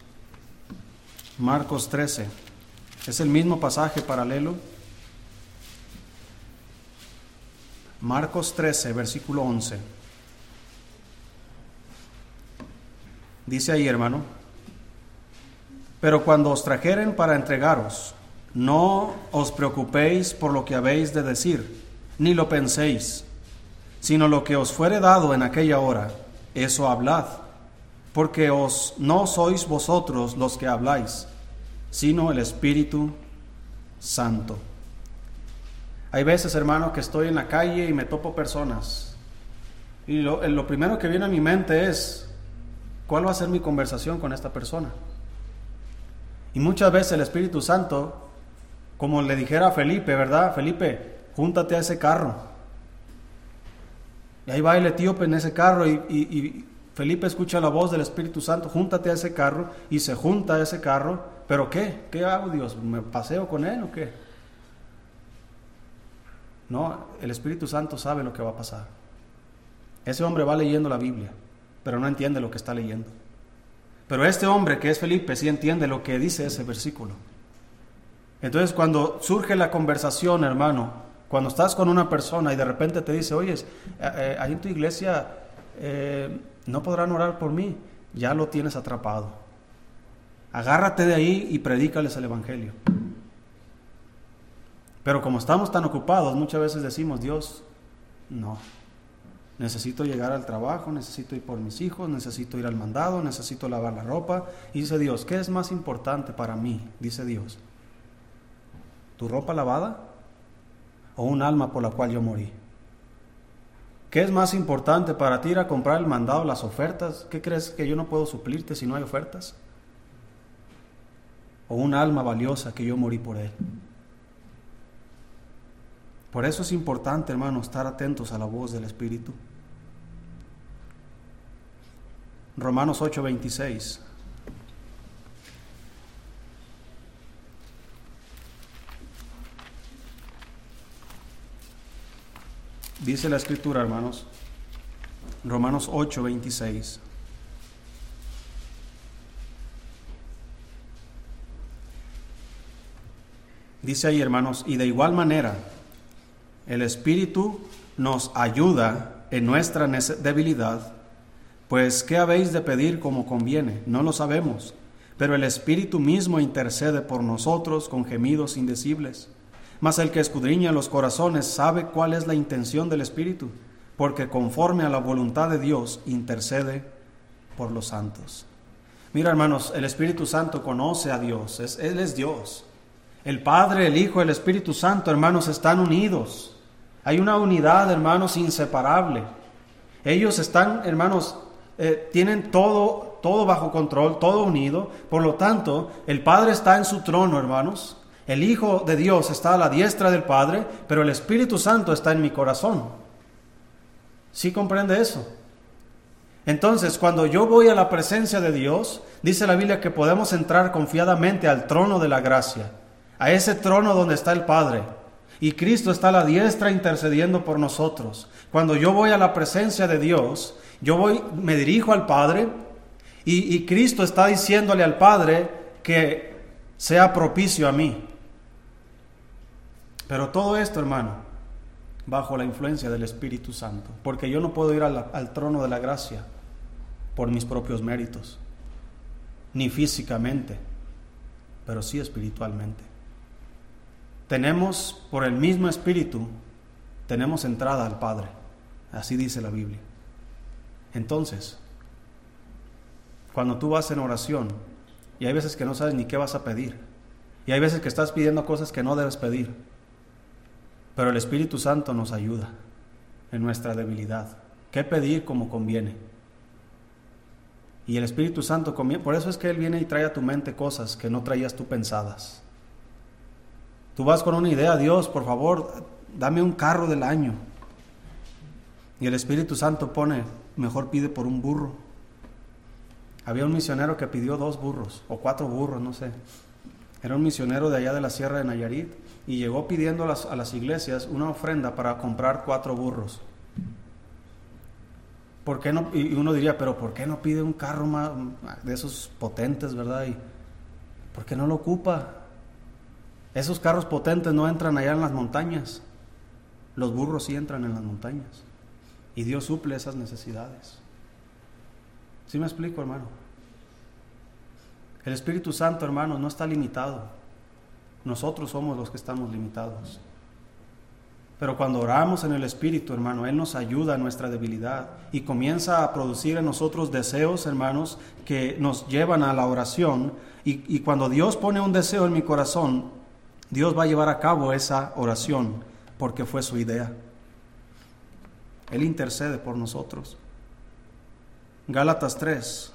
Marcos trece. Es el mismo pasaje paralelo. Marcos trece, versículo once. Dice ahí, hermano: pero cuando os trajeren para entregaros, no os preocupéis por lo que habéis de decir, ni lo penséis, sino lo que os fuere dado en aquella hora, eso hablad, porque os no sois vosotros los que habláis, sino el Espíritu Santo. Hay veces, hermano, que estoy en la calle y me topo personas, y lo, lo primero que viene a mi mente es, ¿cuál va a ser mi conversación con esta persona? Y muchas veces el Espíritu Santo, como le dijera a Felipe, ¿verdad? Felipe, júntate a ese carro. Y ahí va el etíope en ese carro y, y, y Felipe escucha la voz del Espíritu Santo, júntate a ese carro, y se junta a ese carro. ¿Pero qué? ¿Qué hago, Dios? ¿Me paseo con él o qué? No, el Espíritu Santo sabe lo que va a pasar. Ese hombre va leyendo la Biblia, pero no entiende lo que está leyendo. Pero este hombre que es Felipe sí entiende lo que dice ese versículo. Entonces cuando surge la conversación, hermano, cuando estás con una persona y de repente te dice, oye, eh, ahí en tu iglesia eh, no podrán orar por mí, ya lo tienes atrapado. Agárrate de ahí y predícales el Evangelio. Pero como estamos tan ocupados, muchas veces decimos, Dios, no. Necesito llegar al trabajo, necesito ir por mis hijos, necesito ir al mandado, necesito lavar la ropa. Y dice Dios, ¿qué es más importante para mí? Dice Dios, ¿tu ropa lavada o un alma por la cual yo morí? ¿Qué es más importante para ti, ir a comprar el mandado, las ofertas? ¿Qué crees que yo no puedo suplirte si no hay ofertas? ¿O un alma valiosa que yo morí por él? Por eso es importante, hermano, estar atentos a la voz del Espíritu. Romanos ocho veintiséis. Dice la Escritura, hermanos, Romanos ocho veintiséis. Dice ahí, hermanos, y de igual manera, el Espíritu nos ayuda en nuestra debilidad, pues ¿qué habéis de pedir como conviene? No lo sabemos, pero el Espíritu mismo intercede por nosotros con gemidos indecibles. Mas el que escudriña los corazones sabe cuál es la intención del Espíritu, porque conforme a la voluntad de Dios intercede por los santos. Mira, hermanos, el Espíritu Santo conoce a Dios, es, Él es Dios. El Padre, el Hijo, el Espíritu Santo, hermanos, están unidos. Hay una unidad, hermanos, inseparable. Ellos están, hermanos, eh, tienen todo, todo bajo control, todo unido. Por lo tanto, el Padre está en su trono, hermanos. El Hijo de Dios está a la diestra del Padre, pero el Espíritu Santo está en mi corazón. ¿Sí comprende eso? Entonces, cuando yo voy a la presencia de Dios, dice la Biblia que podemos entrar confiadamente al trono de la gracia, a ese trono donde está el Padre. Y Cristo está a la diestra intercediendo por nosotros. Cuando yo voy a la presencia de Dios, yo voy, me dirijo al Padre y, y Cristo está diciéndole al Padre que sea propicio a mí. Pero todo esto, hermano, bajo la influencia del Espíritu Santo, porque yo no puedo ir a la, al trono de la gracia por mis propios méritos, ni físicamente, pero sí espiritualmente. Tenemos, por el mismo Espíritu, tenemos entrada al Padre. Así dice la Biblia. Entonces, cuando tú vas en oración, y hay veces que no sabes ni qué vas a pedir, y hay veces que estás pidiendo cosas que no debes pedir, pero el Espíritu Santo nos ayuda en nuestra debilidad. ¿Qué pedir como conviene? Y el Espíritu Santo conviene, por eso es que Él viene y trae a tu mente cosas que no traías tú pensadas. Tú vas con una idea, Dios, por favor, dame un carro del año. Y el Espíritu Santo pone, mejor pide por un burro. Había un misionero que pidió dos burros, o cuatro burros, no sé. Era un misionero de allá de la Sierra de Nayarit, y llegó pidiendo a las, a las iglesias una ofrenda para comprar cuatro burros. ¿Por qué no? Y uno diría, pero ¿por qué no pide un carro más de esos potentes, verdad? Y ¿por qué no lo ocupa? Esos carros potentes no entran allá en las montañas. Los burros sí entran en las montañas. Y Dios suple esas necesidades. ¿Sí me explico, hermano? El Espíritu Santo, hermano, no está limitado. Nosotros somos los que estamos limitados. Pero cuando oramos en el Espíritu, hermano, Él nos ayuda en nuestra debilidad y comienza a producir en nosotros deseos, hermanos, que nos llevan a la oración. Y, y cuando Dios pone un deseo en mi corazón, Dios va a llevar a cabo esa oración porque fue su idea. Él intercede por nosotros. Gálatas tres.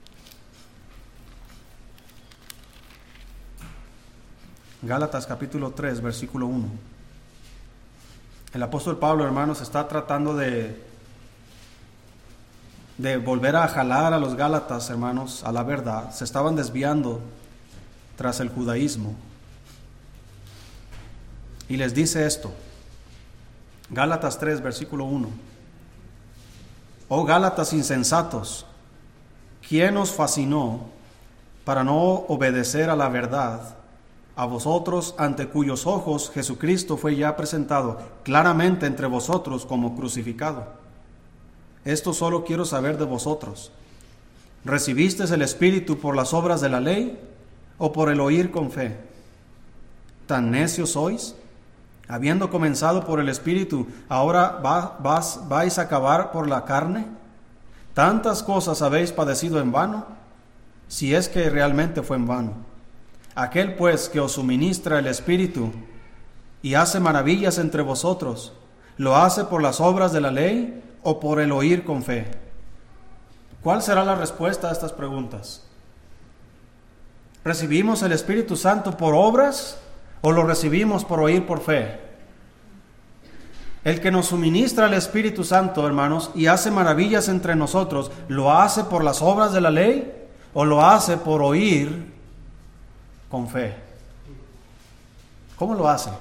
Gálatas capítulo tres, versículo uno. El apóstol Pablo, hermanos, está tratando de, de volver a jalar a los Gálatas, hermanos, a la verdad. Se estaban desviando tras el judaísmo. Y les dice esto, Gálatas tres, versículo uno. Oh Gálatas insensatos, ¿quién os fascinó para no obedecer a la verdad? A vosotros, ante cuyos ojos Jesucristo fue ya presentado claramente entre vosotros como crucificado. Esto solo quiero saber de vosotros. ¿Recibisteis el Espíritu por las obras de la ley o por el oír con fe? ¿Tan necios sois? Habiendo comenzado por el Espíritu, ¿ahora va, vas, vais a acabar por la carne? ¿Tantas cosas habéis padecido en vano? Si es que realmente fue en vano. Aquel pues que os suministra el Espíritu y hace maravillas entre vosotros, ¿lo hace por las obras de la ley o por el oír con fe? ¿Cuál será la respuesta a estas preguntas? ¿Recibimos el Espíritu Santo por obras o lo recibimos por oír por fe? El que nos suministra el Espíritu Santo, hermanos, y hace maravillas entre nosotros, ¿lo hace por las obras de la ley o lo hace por oír con fe? ¿Cómo lo hace?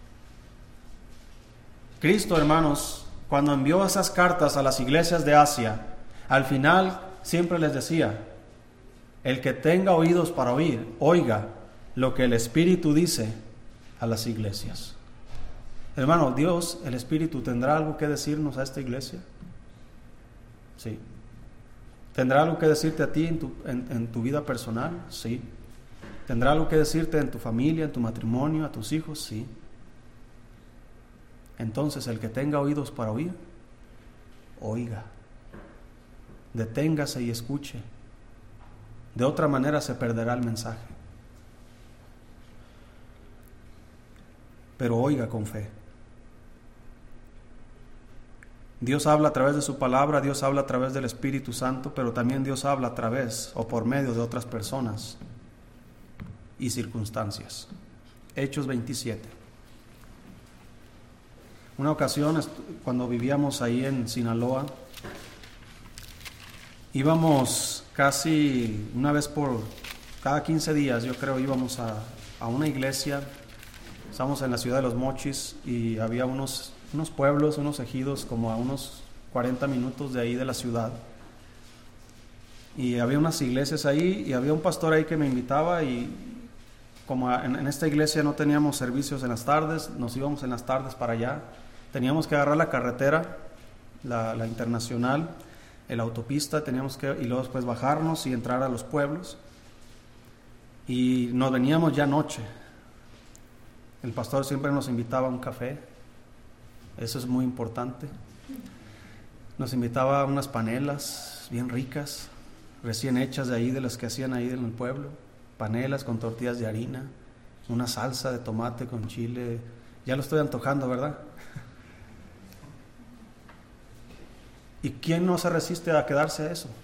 Cristo, hermanos, cuando envió esas cartas a las iglesias de Asia, al final siempre les decía, el que tenga oídos para oír, oiga lo que el Espíritu dice a las iglesias. Hermano, Dios, el Espíritu, ¿tendrá algo que decirnos a esta iglesia? Sí. ¿Tendrá algo que decirte a ti en tu, en, en tu vida personal? Sí. ¿Tendrá algo que decirte en tu familia, en tu matrimonio, a tus hijos? Sí. Entonces, el que tenga oídos para oír, oiga. Deténgase y escuche. De otra manera se perderá el mensaje. Pero oiga con fe. Dios habla a través de su palabra, Dios habla a través del Espíritu Santo, pero también Dios habla a través o por medio de otras personas y circunstancias. Hechos veintisiete. Una ocasión, cuando vivíamos ahí en Sinaloa, íbamos casi una vez por cada quince días, yo creo, íbamos a, a una iglesia. Estábamos en la ciudad de Los Mochis y había unos, unos pueblos, unos ejidos como a unos cuarenta minutos de ahí de la ciudad. Y había unas iglesias ahí y había un pastor ahí que me invitaba, y como en, en esta iglesia no teníamos servicios en las tardes, nos íbamos en las tardes para allá. Teníamos que agarrar la carretera, la, la internacional, la autopista, teníamos que, y luego después bajarnos y entrar a los pueblos. Y nos veníamos ya noche. El pastor siempre nos invitaba a un café, eso es muy importante. Nos invitaba a unas panelas bien ricas, recién hechas de ahí, de las que hacían ahí en el pueblo. Panelas con tortillas de harina, una salsa de tomate con chile. Ya lo estoy antojando, ¿verdad? ¿Y quién no se resiste a quedarse a eso?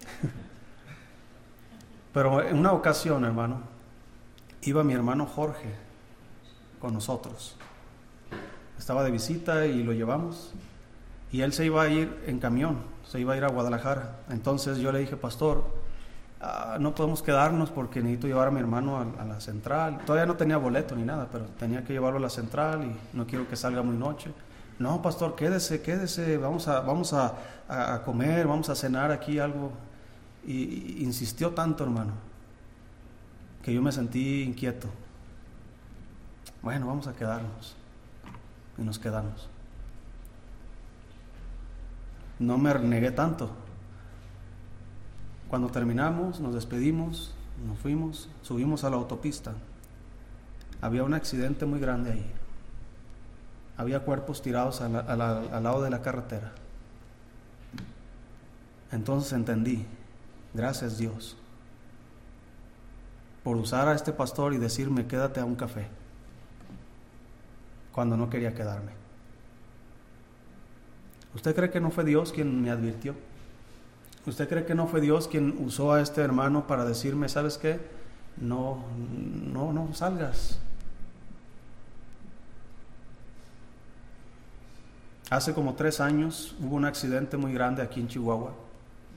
Pero en una ocasión, hermano, iba mi hermano Jorge con nosotros. Estaba de visita y lo llevamos. Y él se iba a ir en camión, se iba a ir a Guadalajara. Entonces yo le dije, pastor, uh, no podemos quedarnos porque necesito llevar a mi hermano a, a la central. Todavía no tenía boleto ni nada, pero tenía que llevarlo a la central y no quiero que salga muy noche. No, pastor, quédese, quédese, vamos a, vamos a, a comer, vamos a cenar aquí algo. Y, y insistió tanto, hermano, que yo me sentí inquieto. Bueno, vamos a quedarnos. Y nos quedamos. No me negué tanto. Cuando terminamos, nos despedimos, nos fuimos, subimos a la autopista. Había un accidente muy grande ahí. Había cuerpos tirados a la, a la, al lado de la carretera. Entonces entendí, gracias Dios, por usar a este pastor y decirme, quédate a un café, cuando no quería quedarme. ¿Usted cree que no fue Dios quien me advirtió? ¿Usted cree que no fue Dios quien usó a este hermano para decirme, ¿sabes qué? No, no, no salgas. Hace como tres años hubo un accidente muy grande aquí en Chihuahua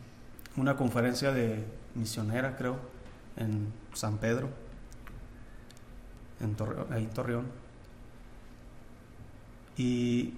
una conferencia de misionera, creo, en San Pedro, en Torreón, ahí en Torreón. Y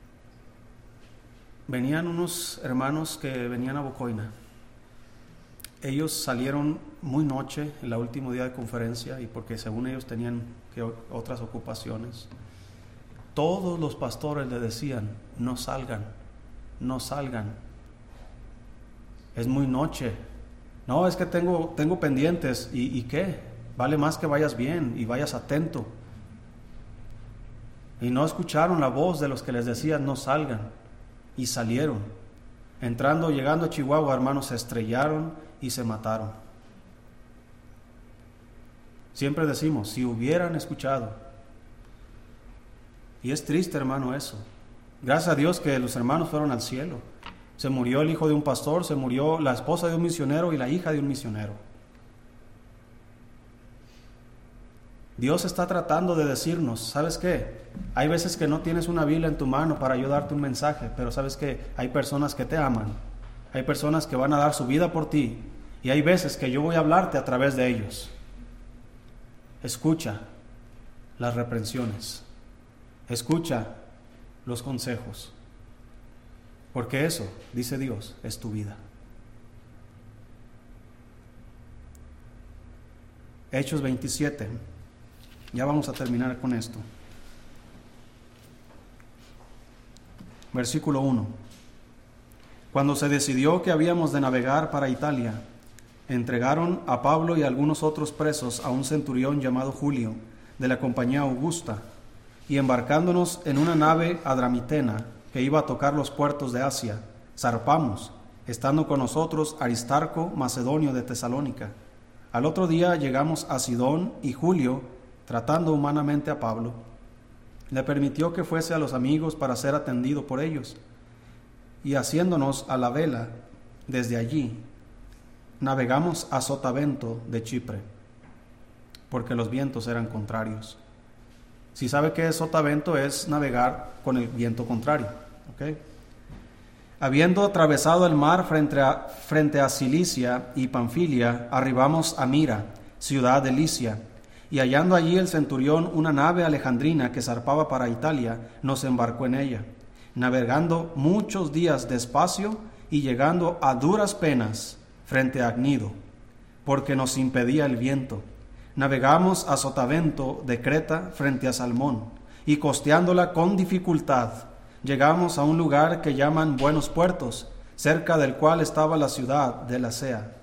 venían unos hermanos que venían a Bocoina. Ellos salieron muy noche, en el último día de conferencia, y porque según ellos tenían que otras ocupaciones. Todos los pastores le decían: no salgan, no salgan, es muy noche. No, es que tengo, tengo pendientes. ¿Y, ¿Y qué? Vale más que vayas bien y vayas atento. Y no escucharon la voz de los que les decían no salgan, y salieron. Entrando, llegando a Chihuahua, hermanos, se estrellaron y se mataron. Siempre decimos, si hubieran escuchado. Y es triste, hermano, eso. Gracias a Dios que los hermanos fueron al cielo. Se murió el hijo de un pastor, se murió la esposa de un misionero y la hija de un misionero. Dios está tratando de decirnos, ¿sabes qué? Hay veces que no tienes una Biblia en tu mano para ayudarte un mensaje, pero ¿sabes qué? Hay personas que te aman, hay personas que van a dar su vida por ti, y hay veces que yo voy a hablarte a través de ellos. Escucha las reprensiones, escucha los consejos, porque eso, dice Dios, es tu vida. Hechos veintisiete. Ya vamos a terminar con esto. Versículo uno. Cuando se decidió que habíamos de navegar para Italia, entregaron a Pablo y a algunos otros presos a un centurión llamado Julio, de la compañía Augusta, y embarcándonos en una nave adramitena que iba a tocar los puertos de Asia, zarpamos, estando con nosotros Aristarco, macedonio de Tesalónica. Al otro día llegamos a Sidón, y Julio, tratando humanamente a Pablo, le permitió que fuese a los amigos para ser atendido por ellos, y haciéndonos a la vela desde allí, navegamos a Sotavento de Chipre, porque los vientos eran contrarios. Si sabe que es Sotavento, es navegar con el viento contrario, ¿ok? Habiendo atravesado el mar frente a, frente a Cilicia y Panfilia, arribamos a Mira, ciudad de Licia, y hallando allí el centurión una nave alejandrina que zarpaba para Italia, nos embarcó en ella, navegando muchos días despacio y llegando a duras penas frente a Agnido, porque nos impedía el viento. Navegamos a Sotavento de Creta frente a Salmón, y costeándola con dificultad, llegamos a un lugar que llaman Buenos Puertos, cerca del cual estaba la ciudad de Lasea.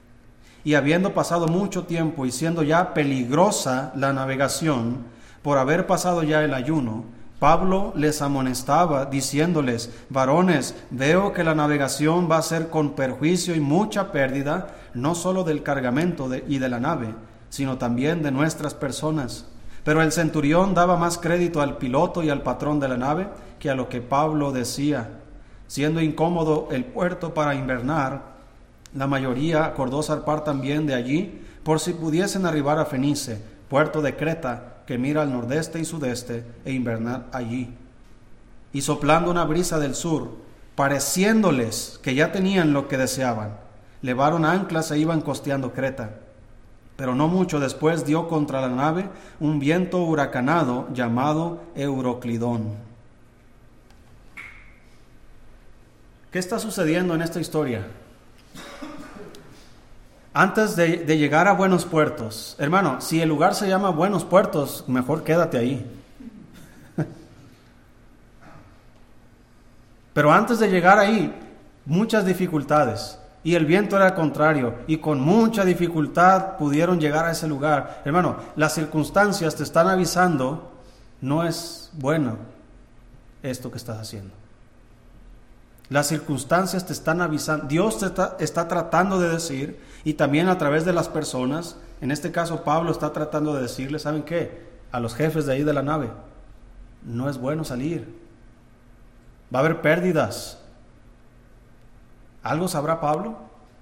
Y habiendo pasado mucho tiempo y siendo ya peligrosa la navegación, por haber pasado ya el ayuno, Pablo les amonestaba, diciéndoles: varones, veo que la navegación va a ser con perjuicio y mucha pérdida, no solo del cargamento de, y de la nave, sino también de nuestras personas. Pero el centurión daba más crédito al piloto y al patrón de la nave que a lo que Pablo decía. Siendo incómodo el puerto para invernar, la mayoría acordó zarpar también de allí, por si pudiesen arribar a Fenice, puerto de Creta, que mira al nordeste y sudeste, e invernar allí. Y soplando una brisa del sur, pareciéndoles que ya tenían lo que deseaban, levaron anclas e iban costeando Creta. Pero no mucho después dio contra la nave un viento huracanado llamado Euroclidón. ¿Qué está sucediendo en esta historia? Antes de, de llegar a Buenos Puertos, hermano, si el lugar se llama Buenos Puertos, mejor quédate ahí. Pero antes de llegar ahí, muchas dificultades, y el viento era contrario, y con mucha dificultad pudieron llegar a ese lugar. Hermano, las circunstancias te están avisando, no es bueno esto que estás haciendo. Las circunstancias te están avisando, Dios te está, está tratando de decir, y también a través de las personas, en este caso Pablo está tratando de decirle, ¿saben qué? A los jefes de ahí de la nave, no es bueno salir, va a haber pérdidas. ¿Algo sabrá Pablo?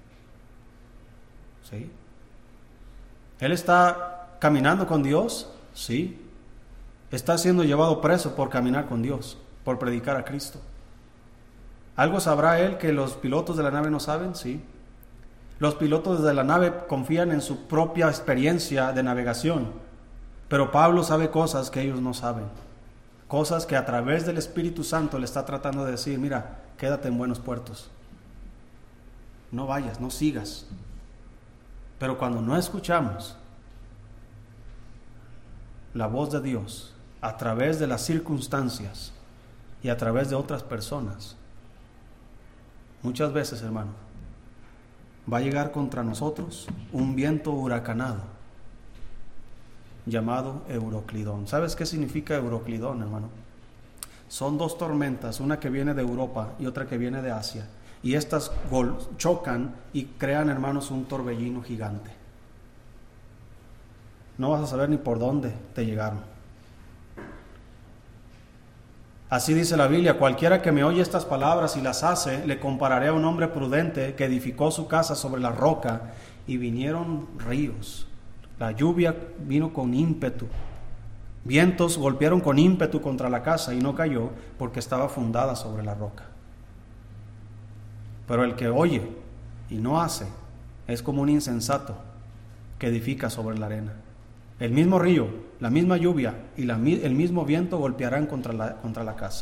Sí. ¿Él está caminando con Dios? Sí. Está siendo llevado preso por caminar con Dios, por predicar a Cristo. ¿Algo sabrá él que los pilotos de la nave no saben? Sí. Los pilotos de la nave confían en su propia experiencia de navegación, pero Pablo sabe cosas que ellos no saben, cosas que a través del Espíritu Santo le está tratando de decir: mira, quédate en buenos puertos, no vayas, no sigas. Pero cuando no escuchamos la voz de Dios a través de las circunstancias y a través de otras personas, muchas veces, hermano, va a llegar contra nosotros un viento huracanado llamado Euroclidón. ¿Sabes qué significa Euroclidón, hermano? Son dos tormentas, una que viene de Europa y otra que viene de Asia, y estas chocan y crean, hermanos, un torbellino gigante. No vas a saber ni por dónde te llegaron. Así dice la Biblia: cualquiera que me oye estas palabras y las hace, le compararé a un hombre prudente que edificó su casa sobre la roca, y vinieron ríos. La lluvia vino con ímpetu. Vientos golpearon con ímpetu contra la casa y no cayó porque estaba fundada sobre la roca. Pero el que oye y no hace es como un insensato que edifica sobre la arena. El mismo río, la misma lluvia y la, el mismo viento golpearán contra la, contra la casa.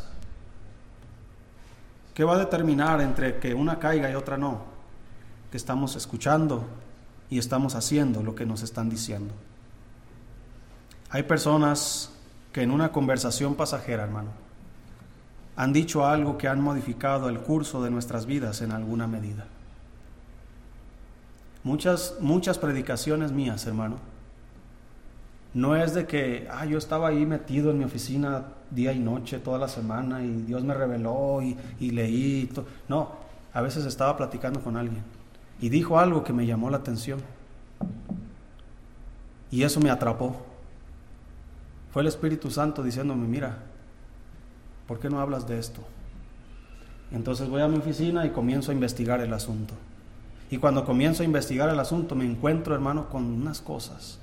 ¿Qué va a determinar entre que una caiga y otra no? Que estamos escuchando y estamos haciendo lo que nos están diciendo. Hay personas que en una conversación pasajera, hermano, han dicho algo que han modificado el curso de nuestras vidas en alguna medida. Muchas, muchas predicaciones mías, hermano, no es de que ah, yo estaba ahí metido en mi oficina día y noche toda la semana y Dios me reveló y, y leí. To- no, a veces estaba platicando con alguien y dijo algo que me llamó la atención y eso me atrapó. Fue el Espíritu Santo diciéndome: mira, ¿por qué no hablas de esto? Entonces voy a mi oficina y comienzo a investigar el asunto. Y cuando comienzo a investigar el asunto me encuentro, hermano, con unas cosas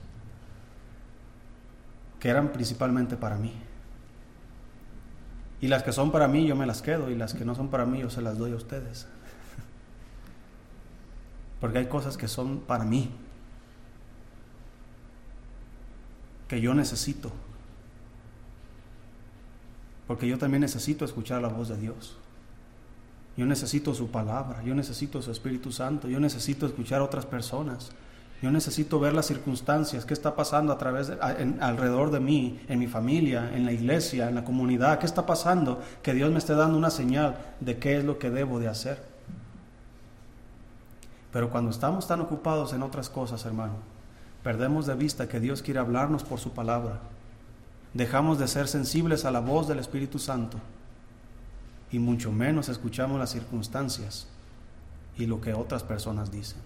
que eran principalmente para mí. Y las que son para mí yo me las quedo, y las que no son para mí yo se las doy a ustedes. Porque hay cosas que son para mí, que yo necesito. Porque yo también necesito escuchar la voz de Dios. Yo necesito su palabra, yo necesito su Espíritu Santo, yo necesito escuchar a otras personas. Yo necesito ver las circunstancias, qué está pasando a través de, en, alrededor de mí, en mi familia, en la iglesia, en la comunidad, qué está pasando, que Dios me esté dando una señal de qué es lo que debo de hacer. Pero cuando estamos tan ocupados en otras cosas, hermano, perdemos de vista que Dios quiere hablarnos por su palabra. Dejamos de ser sensibles a la voz del Espíritu Santo y mucho menos escuchamos las circunstancias y lo que otras personas dicen.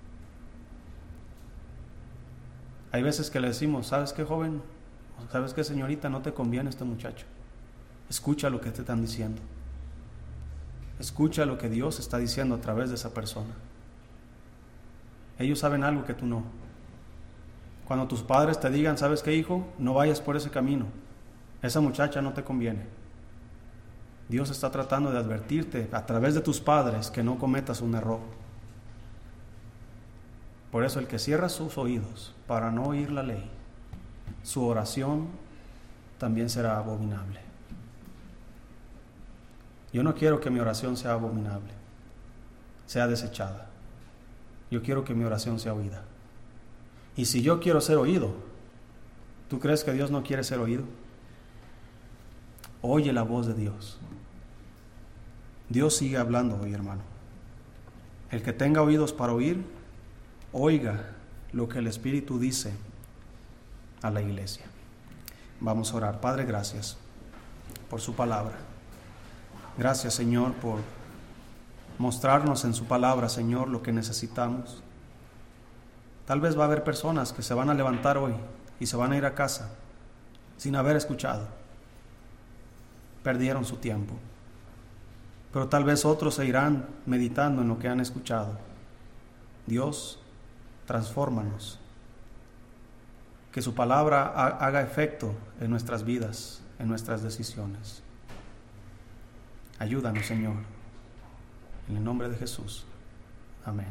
Hay veces que le decimos: ¿sabes qué, joven? ¿Sabes qué, señorita? No te conviene este muchacho. Escucha lo que te están diciendo. Escucha lo que Dios está diciendo a través de esa persona. Ellos saben algo que tú no. Cuando tus padres te digan: ¿sabes qué, hijo? No vayas por ese camino. Esa muchacha no te conviene. Dios está tratando de advertirte a través de tus padres que no cometas un error. Por eso el que cierra sus oídos para no oír la ley, su oración también será abominable. Yo no quiero que mi oración sea abominable, sea desechada. Yo quiero que mi oración sea oída. Y si yo quiero ser oído, ¿tú crees que Dios no quiere ser oído? Oye la voz de Dios. Dios sigue hablando hoy, hermano. El que tenga oídos para oír, oiga lo que el Espíritu dice a la iglesia. Vamos a orar. Padre, gracias por su palabra. Gracias, Señor, por mostrarnos en su palabra, Señor, lo que necesitamos. Tal vez va a haber personas que se van a levantar hoy y se van a ir a casa sin haber escuchado. Perdieron su tiempo. Pero tal vez otros se irán meditando en lo que han escuchado. Dios, transfórmanos. Que su palabra haga efecto en nuestras vidas, en nuestras decisiones. Ayúdanos, Señor. En el nombre de Jesús. Amén.